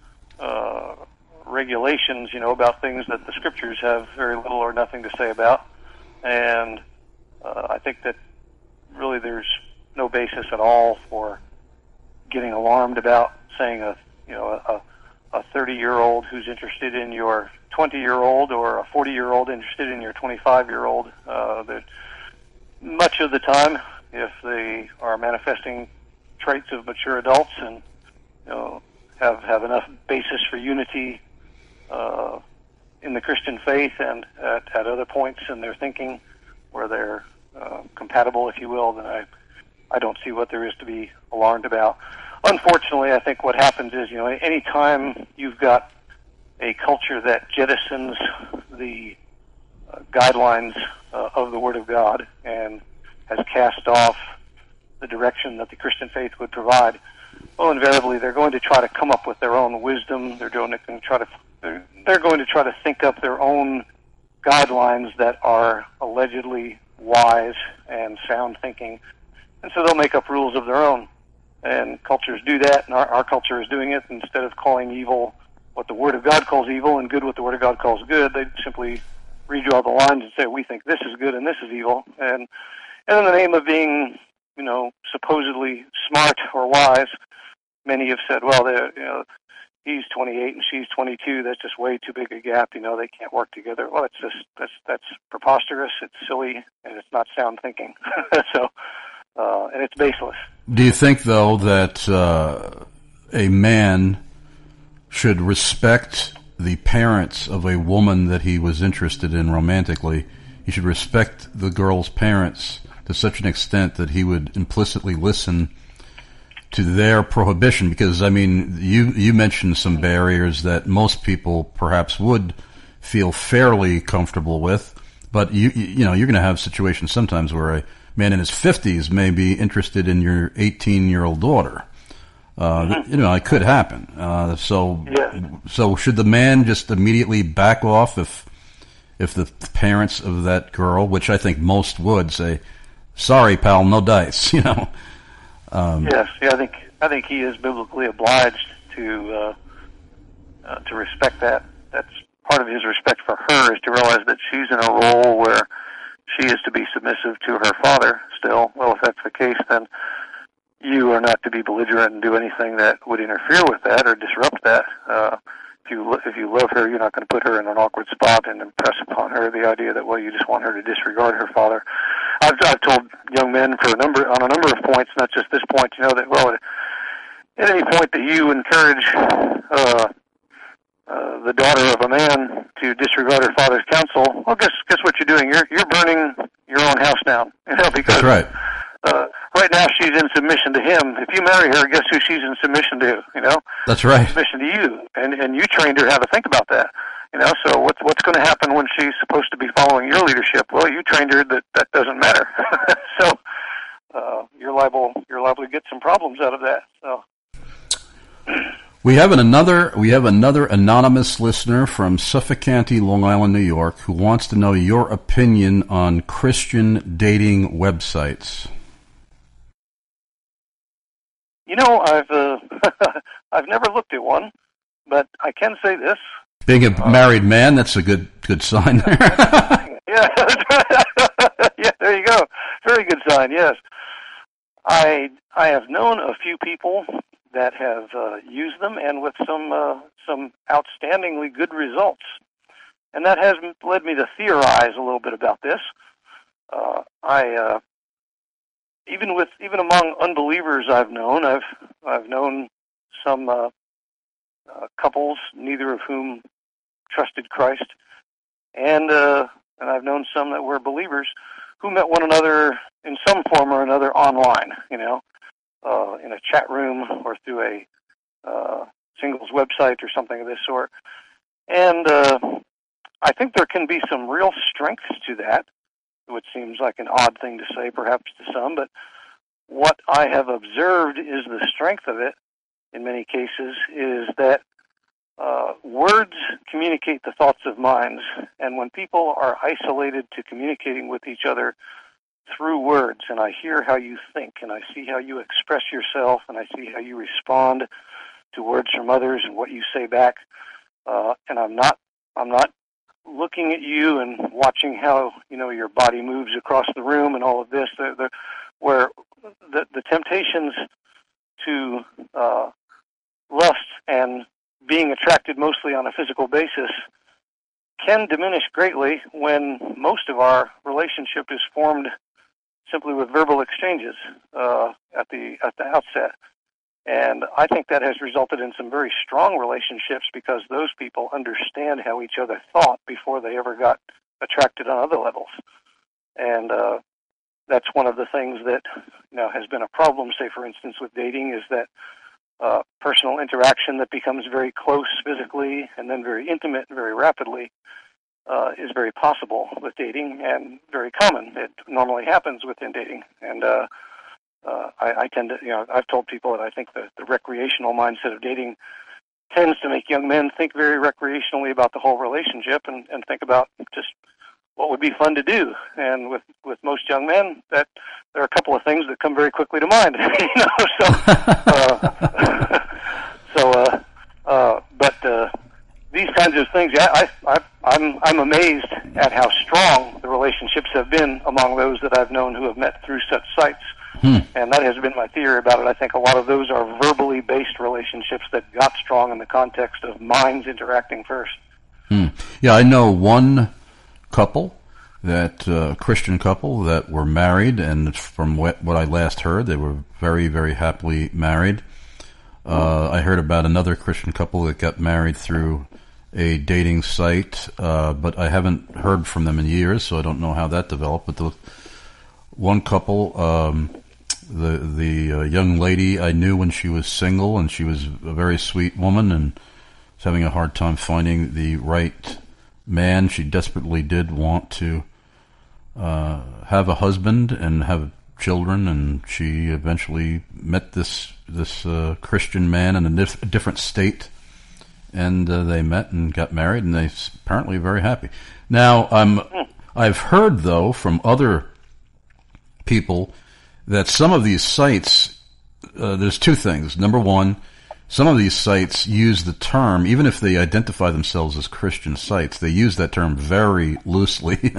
C: uh, regulations, you know, about things that the scriptures have very little or nothing to say about. And uh, I think that really there's no basis at all for getting alarmed about saying a, you know, a, a thirty-year-old who's interested in your twenty-year-old or a forty-year-old interested in your twenty-five-year-old. Uh, that much of the time, if they are manifesting traits of mature adults and, you know, have have enough basis for unity uh, in the Christian faith and at, at other points in their thinking where they're uh, compatible, if you will, then I I don't see what there is to be alarmed about. Unfortunately, I think what happens is, you know, any time you've got a culture that jettisons the uh, guidelines uh, of the Word of God and has cast off the direction that the Christian faith would provide, well, invariably they're going to try to come up with their own wisdom. They're going to try to they're, they're going to try to think up their own guidelines that are allegedly wise and sound thinking, and so they'll make up rules of their own. And cultures do that, and our, our culture is doing it. Instead of calling evil what the Word of God calls evil and good what the Word of God calls good, they simply redraw the lines and say, we think this is good and this is evil. And, and in the name of being, you know, supposedly smart or wise, many have said, well, you know, he's twenty-eight and she's twenty-two. That's just way too big a gap. You know, they can't work together. Well, it's just that's that's preposterous. It's silly, and it's not sound thinking. so, uh, and it's baseless.
B: Do you think, though, that uh, a man should respect the parents of a woman that he was interested in romantically? He should respect the girl's parents to such an extent that he would implicitly listen to their prohibition? Because, I mean, you, you mentioned some barriers that most people perhaps would feel fairly comfortable with, but you, you know, you're going to have situations sometimes where a man in his fifties may be interested in your eighteen-year-old daughter. Uh, mm-hmm. You know, it could happen. Uh, so,
C: yeah.
B: so should the man just immediately back off if, if the parents of that girl, which I think most would, say, "Sorry, pal, no dice," you know? Um,
C: yes, yeah, I think I think he is biblically obliged to uh, uh, to respect that. That's part of his respect for her, is to realize that she's in a role where she is to be submissive to her father still. Well, if that's the case, then you are not to be belligerent and do anything that would interfere with that or disrupt that. Uh, if you if you love her, you're not going to put her in an awkward spot and impress upon her the idea that, well, you just want her to disregard her father. I've, I've told young men for a number on a number of points, not just this point, you know, that, well, at any point that you encourage uh, uh, the daughter of a man to disregard her father's counsel, well, guess guess what you're doing? You're you're burning your own house down, you know, because
B: That's right.
C: Uh, right now she's in submission to him. If you marry her, guess who she's in submission to? You know,
B: That's right.
C: Submission to you, and and you trained her how to think about that. You know, so what's what's going to happen when she's supposed to be following your leadership? Well, you trained her that that doesn't matter. so uh, you're liable you're liable to get some problems out of that. So
B: we have an another we have another anonymous listener from Suffolk County, Long Island, New York, who wants to know your opinion on Christian dating websites.
C: You know, I've uh, I've never looked at one, but I can say this.
B: Being a married man, that's a good good sign there.
C: yeah, yeah, there you go. Very good sign, yes. I I have known a few people that have uh, used them, and with some uh, some outstandingly good results. And that has led me to theorize a little bit about this. Uh, I uh, even with even among unbelievers I've known, I've I've known some uh, uh, couples, neither of whom trusted Christ, and uh, and I've known some that were believers who met one another in some form or another online, you know, uh, in a chat room or through a uh, singles website or something of this sort. And uh, I think there can be some real strength to that, which seems like an odd thing to say perhaps to some, but what I have observed is the strength of it in many cases is that uh, words communicate the thoughts of minds, and when people are isolated to communicating with each other through words, and I hear how you think, and I see how you express yourself, and I see how you respond to words from others and what you say back, uh, and I'm not, I'm not looking at you and watching how, you know, your body moves across the room and all of this, the, the, where the, the temptations to uh, lust and being attracted mostly on a physical basis can diminish greatly when most of our relationship is formed simply with verbal exchanges uh, at the at the outset. And I think that has resulted in some very strong relationships because those people understand how each other thought before they ever got attracted on other levels. And uh, that's one of the things that, you know, has been a problem, say, for instance, with dating, is that uh, personal interaction that becomes very close physically and then very intimate very rapidly uh, is very possible with dating and very common. It normally happens within dating. And uh, uh, I, I tend to, you know, I've told people that I think the, the recreational mindset of dating tends to make young men think very recreationally about the whole relationship and, and think about just what would be fun to do. And with, with most young men, that there are a couple of things that come very quickly to mind. you know, so, uh, so, uh, uh, but uh, these kinds of things, yeah, I, I, I'm, I'm amazed at how strong the relationships have been among those that I've known who have met through such sites. Hmm. And that has been my theory about it. I think a lot of those are verbally based relationships that got strong in the context of minds interacting first.
B: Hmm. Yeah, I know one couple, that uh, Christian couple that were married, and from what, what I last heard, they were very, very happily married. Uh, I heard about another Christian couple that got married through a dating site, uh, but I haven't heard from them in years, so I don't know how that developed. But the one couple, um, the the uh, young lady I knew when she was single, and she was a very sweet woman, and was having a hard time finding the right man. She desperately did want to uh, have a husband and have children, and she eventually met this this uh, Christian man in a, dif- a different state, and uh, they met and got married, and they apparently are very happy. Now, um, I've heard, though, from other people that some of these sites, uh, there's two things. Number one, some of these sites use the term, even if they identify themselves as Christian sites, they use that term very loosely.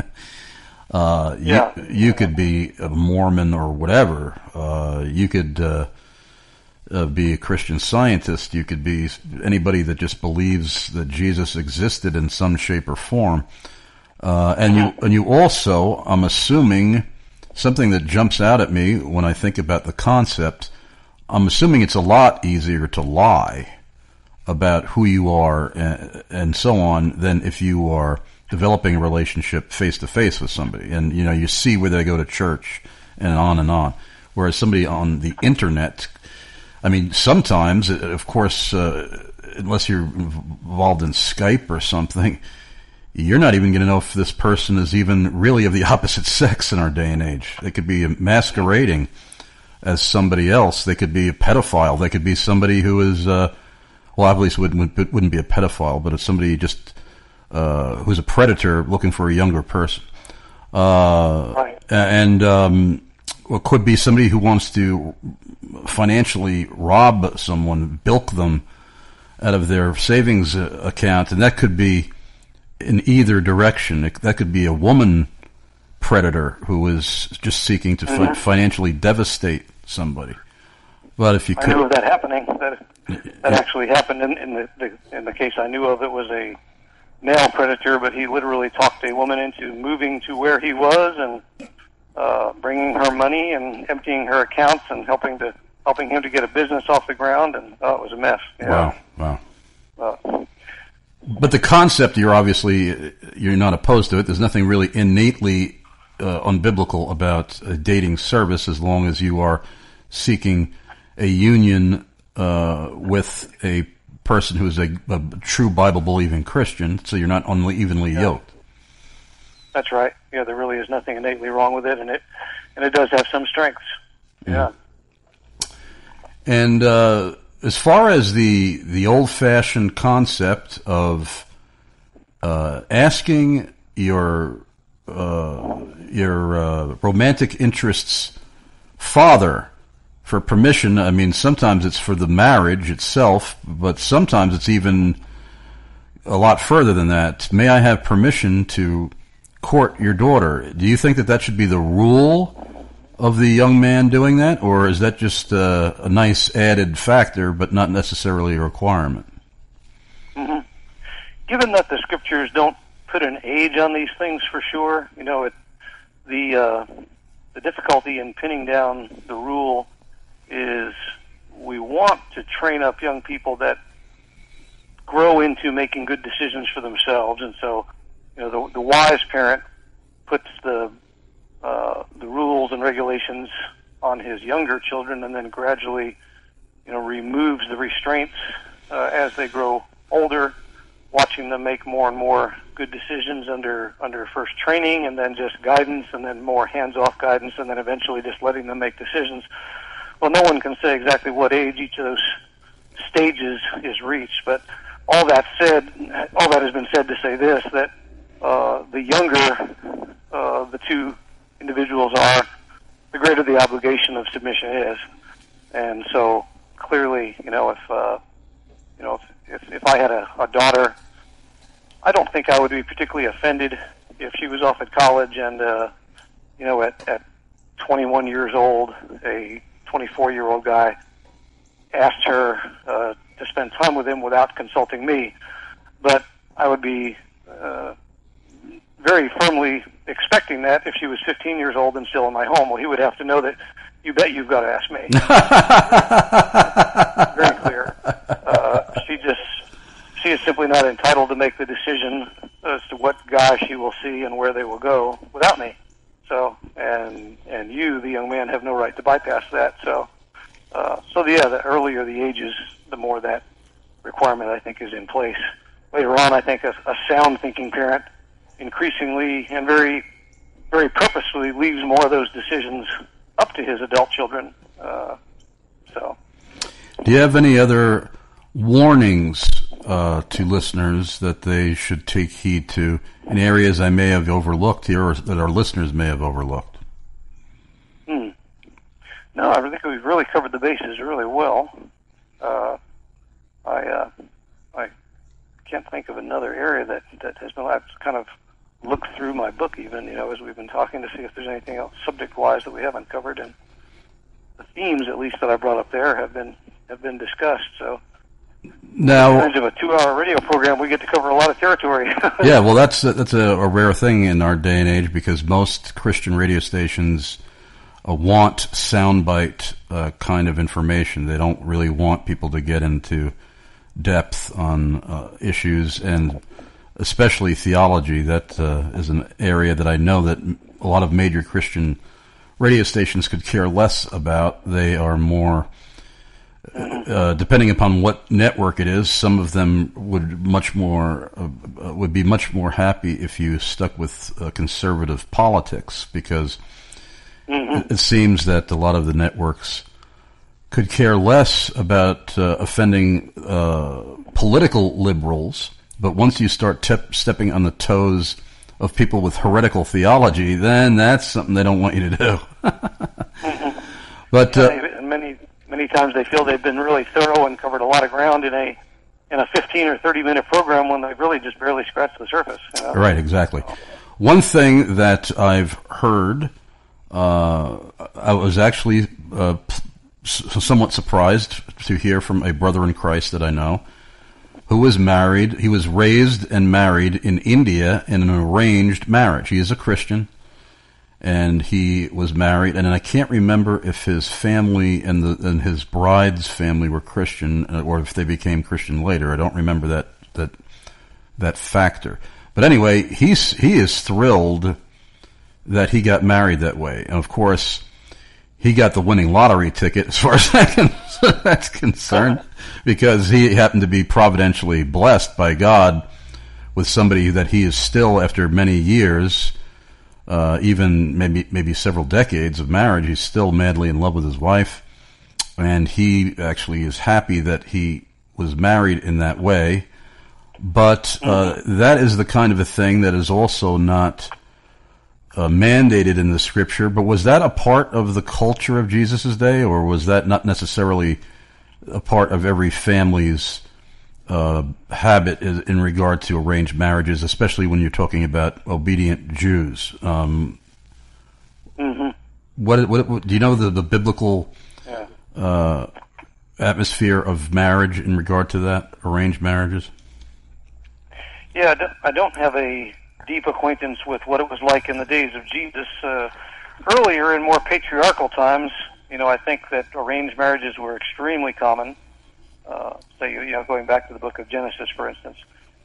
B: uh,
C: yeah.
B: you, you could be a Mormon or whatever. Uh, you could uh, uh, be a Christian Scientist. You could be anybody that just believes that Jesus existed in some shape or form. Uh, and you, and you also, I'm assuming, something that jumps out at me when I think about the concept, I'm assuming it's a lot easier to lie about who you are and, and so on than if you are developing a relationship face to face with somebody. And, you know, you see where they go to church and on and on. Whereas somebody on the internet, I mean, sometimes, of course, uh, unless you're involved in Skype or something, you're not even going to know if this person is even really of the opposite sex in our day and age. They could be masquerading as somebody else. They could be a pedophile. They could be somebody who is, uh, well, obviously wouldn't, wouldn't be a pedophile, but it's somebody just uh, who's a predator looking for a younger person. Uh,
C: right.
B: And um, well, could be somebody who wants to financially rob someone, bilk them out of their savings account, and that could be in either direction. It, that could be a woman predator who is just seeking to
C: mm-hmm.
B: fi- financially devastate somebody. But if you
C: I
B: could,
C: knew of that happening. That that actually happened in, in the, the in the case I knew of. It was a male predator, but he literally talked a woman into moving to where he was and uh, bringing her money and emptying her accounts and helping to helping him to get a business off the ground. And oh, it was a mess.
B: Wow, wow.
C: Uh,
B: But the concept, you're obviously, you're not opposed to it. There's nothing really innately uh, unbiblical about a dating service as long as you are seeking a union uh, with a person who is a, a true Bible-believing Christian, so you're not unevenly
C: yeah.
B: yoked.
C: That's right. Yeah, there really is nothing innately wrong with it, and it and it does have some strengths. Yeah.
B: yeah. And uh, as far as the the old-fashioned concept of uh, asking your uh, your uh, romantic interests father for permission, I mean, sometimes it's for the marriage itself, but sometimes it's even a lot further than that. May I have permission to court your daughter? Do you think that that should be the rule of the young man doing that, or is that just a, a nice added factor, but not necessarily a requirement?
C: Mm-hmm. Given that the scriptures don't put an age on these things for sure, you know, it, the uh, the difficulty in pinning down the rule is we want to train up young people that grow into making good decisions for themselves, and so you know the, the wise parent puts the uh, the rules and regulations on his younger children, and then gradually, you know, removes the restraints uh, as they grow older, watching them make more and more good decisions under under first training, and then just guidance, and then more hands-off guidance, and then eventually just letting them make decisions. Well, no one can say exactly what age each of those stages is reached, but all that said, all that has been said to say this, that uh, the younger uh, the two individuals are, the greater the obligation of submission is. And so clearly, you know, if uh, you know, if, if if I had a, a daughter, I don't think I would be particularly offended if she was off at college and uh, you know, at at twenty-one years old, a twenty-four-year-old guy asked her uh, to spend time with him without consulting me. But I would be uh, very firmly expecting that if she was fifteen years old and still in my home. Well, he would have to know that, you bet you've got to ask me. Very clear. Uh, she just, she is simply not entitled to make the decision as to what guy she will see and where they will go without me. So, and and you, the young man, have no right to bypass that. So, uh, so yeah, the earlier the ages, the more that requirement, I think, is in place. Later on, I think a, a sound thinking parent increasingly and very, very purposefully leaves more of those decisions up to his adult children. Uh, so,
B: do you have any other warnings uh, to listeners that they should take heed to in areas I may have overlooked here, or that our listeners may have overlooked?
C: Hmm. No, I think we've really covered the bases really well. Uh, I uh, I can't think of another area that, that has been. I've kind of looked through my book, even, you know, as we've been talking, to see if there's anything else subject-wise that we haven't covered, and the themes, at least that I brought up there, have been have been discussed. So,
B: now,
C: in terms of a two-hour radio program, we get to cover a lot of territory.
B: Yeah, well, that's that's a, a rare thing in our day and age, because most Christian radio stations uh, want soundbite uh, kind of information. They don't really want people to get into depth on uh, issues, and especially theology. That uh, is an area that I know that a lot of major Christian radio stations could care less about. They are more, uh, depending upon what network it is, some of them would much more uh, would be much more happy if you stuck with uh, conservative politics, because mm-hmm. it seems that a lot of the networks could care less about uh, offending uh, political liberals. But once you start te- stepping on the toes of people with heretical theology, then that's something they don't want you to do.
C: mm-hmm.
B: But uh,
C: yeah, many many times they feel they've been really thorough and covered a lot of ground in a in a fifteen or thirty minute program when they've really just barely scratched the surface. You know?
B: Right, exactly. One thing that I've heard Uh, I was actually uh, somewhat surprised to hear from a brother in Christ that I know who was married. He was raised and married in India in an arranged marriage. He is a Christian, and he was married, and I can't remember if his family and the and his bride's family were Christian, or if they became Christian later. I don't remember that that that factor. But anyway, he's he is thrilled that he got married that way. And of course, he got the winning lottery ticket as far as that's concerned, because he happened to be providentially blessed by God with somebody that he is still, after many years, uh, even maybe maybe several decades of marriage, he's still madly in love with his wife. And he actually is happy that he was married in that way. But uh, that is the kind of a thing that is also not Uh, mandated in the scripture. But was that a part of the culture of Jesus' day, or was that not necessarily a part of every family's uh, habit in, in regard to arranged marriages, especially when you're talking about obedient Jews? Um,
C: mm-hmm.
B: what, what, what do you know the, the biblical
C: yeah.
B: uh, atmosphere of marriage in regard to that, arranged marriages?
C: Yeah, I don't, I don't have a deep acquaintance with what it was like in the days of Jesus. Uh, earlier, in more patriarchal times, you know, I think that arranged marriages were extremely common. Uh, say, you know, going back to the book of Genesis, for instance.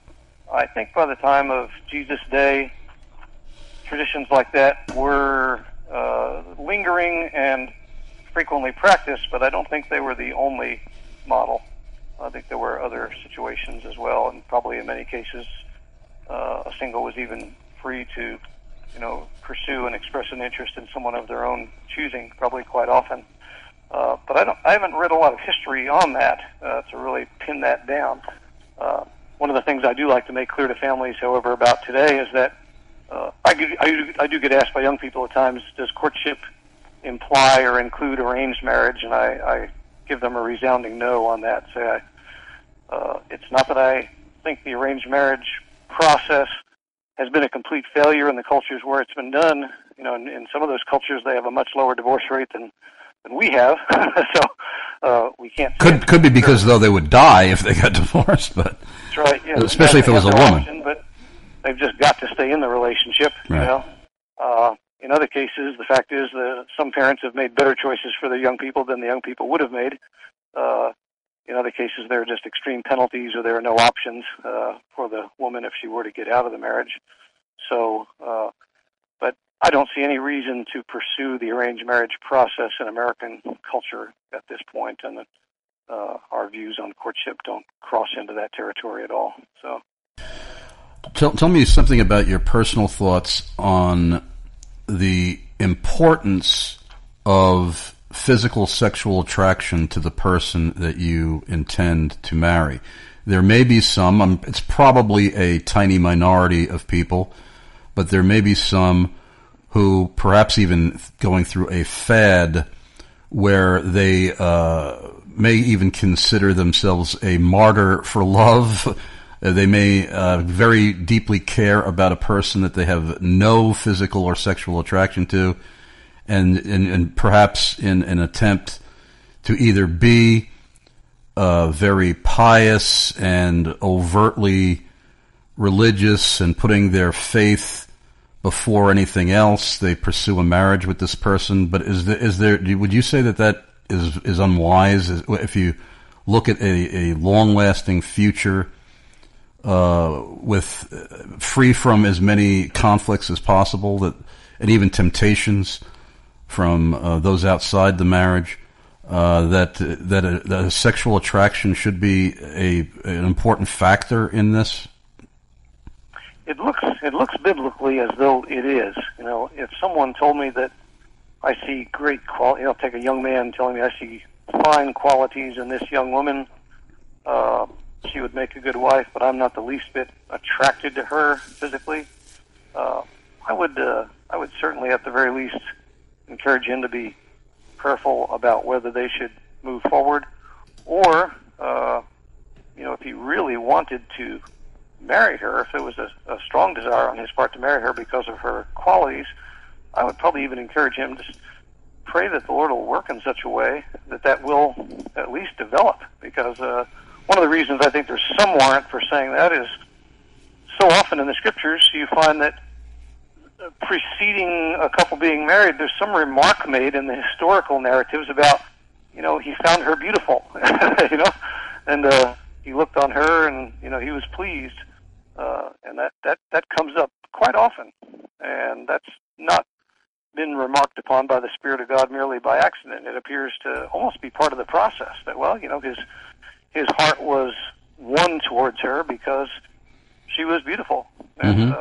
C: I think by the time of Jesus' day, traditions like that were uh, lingering and frequently practiced, but I don't think they were the only model. I think there were other situations as well, and probably in many cases, Uh, a single was even free to, you know, pursue and express an interest in someone of their own choosing, probably quite often. Uh, but I don't, I haven't read a lot of history on that uh, to really pin that down. Uh, one of the things I do like to make clear to families, however, about today is that uh, I, do, I, do, I do get asked by young people at times, does courtship imply or include arranged marriage? And I, I give them a resounding no on that. Say, I, uh, it's not that I think the arranged marriage process has been a complete failure in the cultures where it's been done. You know, in, in some of those cultures, they have a much lower divorce rate than, than we have. so uh, we can't.
B: Could could be because though they would die if they got divorced, but
C: that's right. Yeah,
B: especially if it was a woman.
C: Option, but they've just got to stay in the relationship.
B: Right.
C: You know, uh, in other cases, the fact is that some parents have made better choices for their young people than the young people would have made. Uh, In other cases, there are just extreme penalties, or there are no options uh, for the woman if she were to get out of the marriage. So, uh, but I don't see any reason to pursue the arranged marriage process in American culture at this point, and that uh, our views on courtship don't cross into that territory at all. So,
B: tell, tell me something about your personal thoughts on the importance of physical sexual attraction to the person that you intend to marry. There may be some, um, it's probably a tiny minority of people, but there may be some who, perhaps even going through a fad, where they uh, may even consider themselves a martyr for love. Uh, they may uh, very deeply care about a person that they have no physical or sexual attraction to, And, and, and perhaps in an attempt to either be uh, very pious and overtly religious and putting their faith before anything else, they pursue a marriage with this person. But is there, is there, would you say that that is, is unwise? If you look at a, a long-lasting future uh, with free from as many conflicts as possible, that and even temptations from uh, those outside the marriage, uh, that that a, that a sexual attraction should be a an important factor in this?
C: It looks it looks biblically as though it is. You know, if someone told me that I see great quality, you know, take a young man telling me I see fine qualities in this young woman, uh, she would make a good wife, but I'm not the least bit attracted to her physically. Uh, I would uh, I would certainly, at the very least, encourage him to be prayerful about whether they should move forward, or, uh, you know, if he really wanted to marry her, if there was a, a strong desire on his part to marry her because of her qualities, I would probably even encourage him to pray that the Lord will work in such a way that that will at least develop. Because uh, one of the reasons I think there's some warrant for saying that is so often in the Scriptures you find that preceding a couple being married, there's some remark made in the historical narratives about, you know, he found her beautiful, you know, and uh, he looked on her and, you know, he was pleased. Uh, and that, that, that comes up quite often. And that's not been remarked upon by the Spirit of God merely by accident. It appears to almost be part of the process that, well, you know, his his heart was won towards her because she was beautiful. And,
B: Mm-hmm.
C: uh,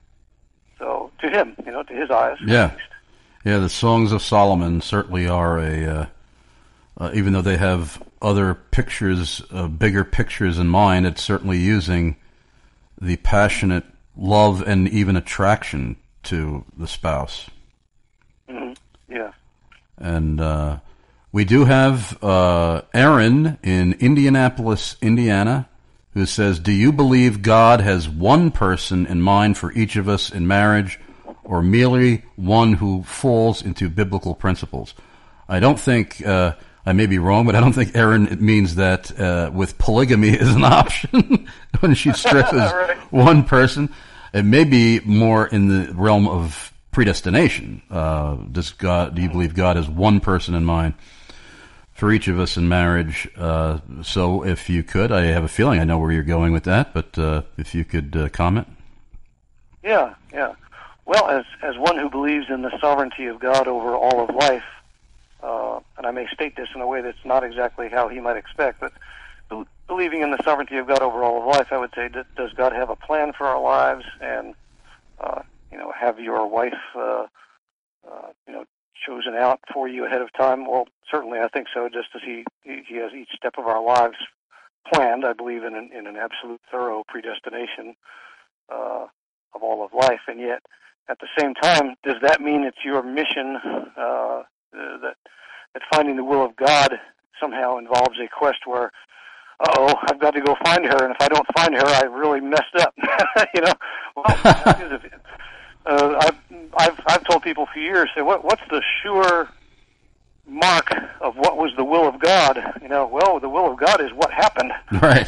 C: so to him, you know, to his eyes.
B: Yeah. Yeah, the Songs of Solomon certainly are a, uh, uh, even though they have other pictures, uh, bigger pictures in mind, it's certainly using the passionate love and even attraction to the spouse.
C: Mm-hmm. Yeah.
B: And uh, we do have uh, Aaron in Indianapolis, Indiana, who says, do you believe God has one person in mind for each of us in marriage, or merely one who falls into biblical principles? I don't think, uh, I may be wrong, but I don't think, Aaron, it means that uh, with polygamy is an option when she stresses right. one person. It may be more in the realm of predestination. Uh, does God, do you believe God has one person in mind for each of us in marriage? Uh, so if you could, I have a feeling I know where you're going with that, but uh, if you could uh, comment.
C: Yeah, yeah. Well, as as one who believes in the sovereignty of God over all of life, uh, and I may state this in a way that's not exactly how he might expect, but be- believing in the sovereignty of God over all of life, I would say, d- does God have a plan for our lives? And, uh, you know, have your wife, uh, uh, you know, chosen out for you ahead of time? Well, certainly I think so, just as he, he has each step of our lives planned. I believe in an, in an absolute thorough predestination uh, of all of life. And yet, at the same time, does that mean it's your mission uh, that that finding the will of God somehow involves a quest where, uh-oh, I've got to go find her, and if I don't find her, I really messed up. You know? Well, uh, I've, I've I've told people for years, say, what what's the sure mark of what was the will of God? You know, well, the will of God is what happened.
B: Right.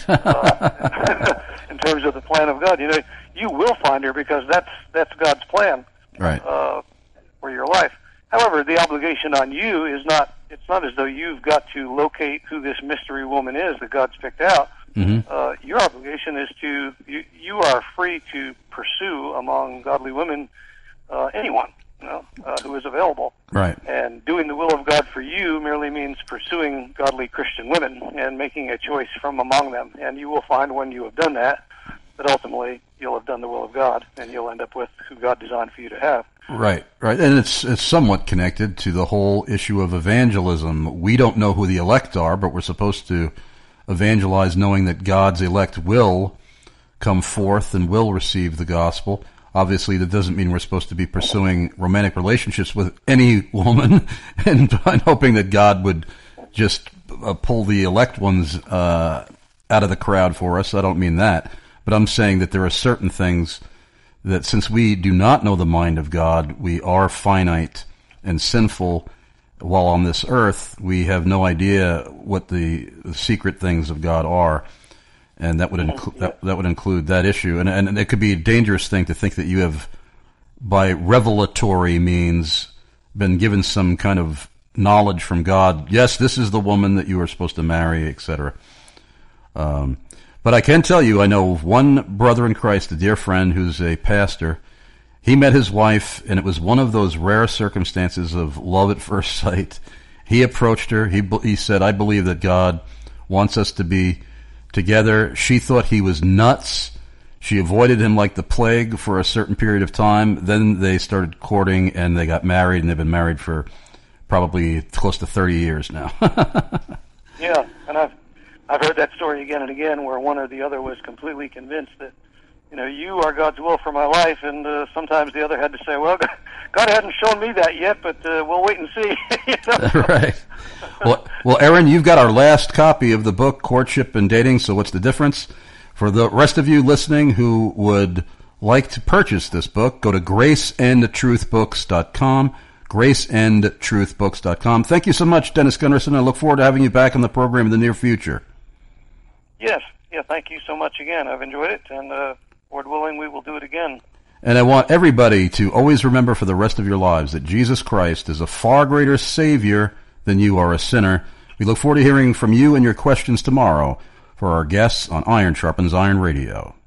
C: uh, in terms of the plan of God, you know, you will find her because that's that's God's plan.
B: Right.
C: Uh, for your life. However, the obligation on you is not. It's not as though you've got to locate who this mystery woman is that God's picked out.
B: Mm-hmm.
C: Uh, your obligation is to. You, you are free to pursue among godly women uh, anyone, you know, uh, who is available.
B: Right.
C: And doing the will of God for you merely means pursuing godly Christian women and making a choice from among them. And you will find when you have done that, that ultimately you'll have done the will of God, and you'll end up with who God designed for you to have.
B: Right, right. And it's it's somewhat connected to the whole issue of evangelism. We don't know who the elect are, but we're supposed to evangelize knowing that God's elect will come forth and will receive the gospel. Obviously, that doesn't mean we're supposed to be pursuing romantic relationships with any woman and, and hoping that God would just uh, pull the elect ones uh, out of the crowd for us. I don't mean that. But I'm saying that there are certain things that since we do not know the mind of God, we are finite and sinful while on this earth. We have no idea what the, the secret things of God are. And that would include that, that would include that issue, and and it could be a dangerous thing to think that you have, by revelatory means, been given some kind of knowledge from God. Yes, this is the woman that you are supposed to marry, et cetera. Um, but I can tell you, I know of one brother in Christ, a dear friend who's a pastor. He met his wife, and it was one of those rare circumstances of love at first sight. He approached her. He he said, "I believe that God wants us to be together." She thought he was nuts. She avoided him like the plague for a certain period of time. Then they started courting, and they got married, and they've been married for probably close to thirty years now.
C: Yeah, and I've I've heard that story again and again, where one or the other was completely convinced that, you know, you are God's will for my life, and uh, sometimes the other had to say, well, God hadn't shown me that yet, but uh, we'll wait and see. You know?
B: Right. Well, well, Aaron, you've got our last copy of the book, Courtship and Dating, so what's the difference? For the rest of you listening who would like to purchase this book, go to grace and truth books dot com, grace and truth books dot com. Thank you so much, Dennis Gunderson. I look forward to having you back on the program in the near future.
C: Yes. Yeah, thank you so much again. I've enjoyed it, and uh, Lord willing, we will do it again.
B: And I want everybody to always remember for the rest of your lives that Jesus Christ is a far greater Savior than you are a sinner. We look forward to hearing from you and your questions tomorrow for our guests on Iron Sharpens Iron Radio.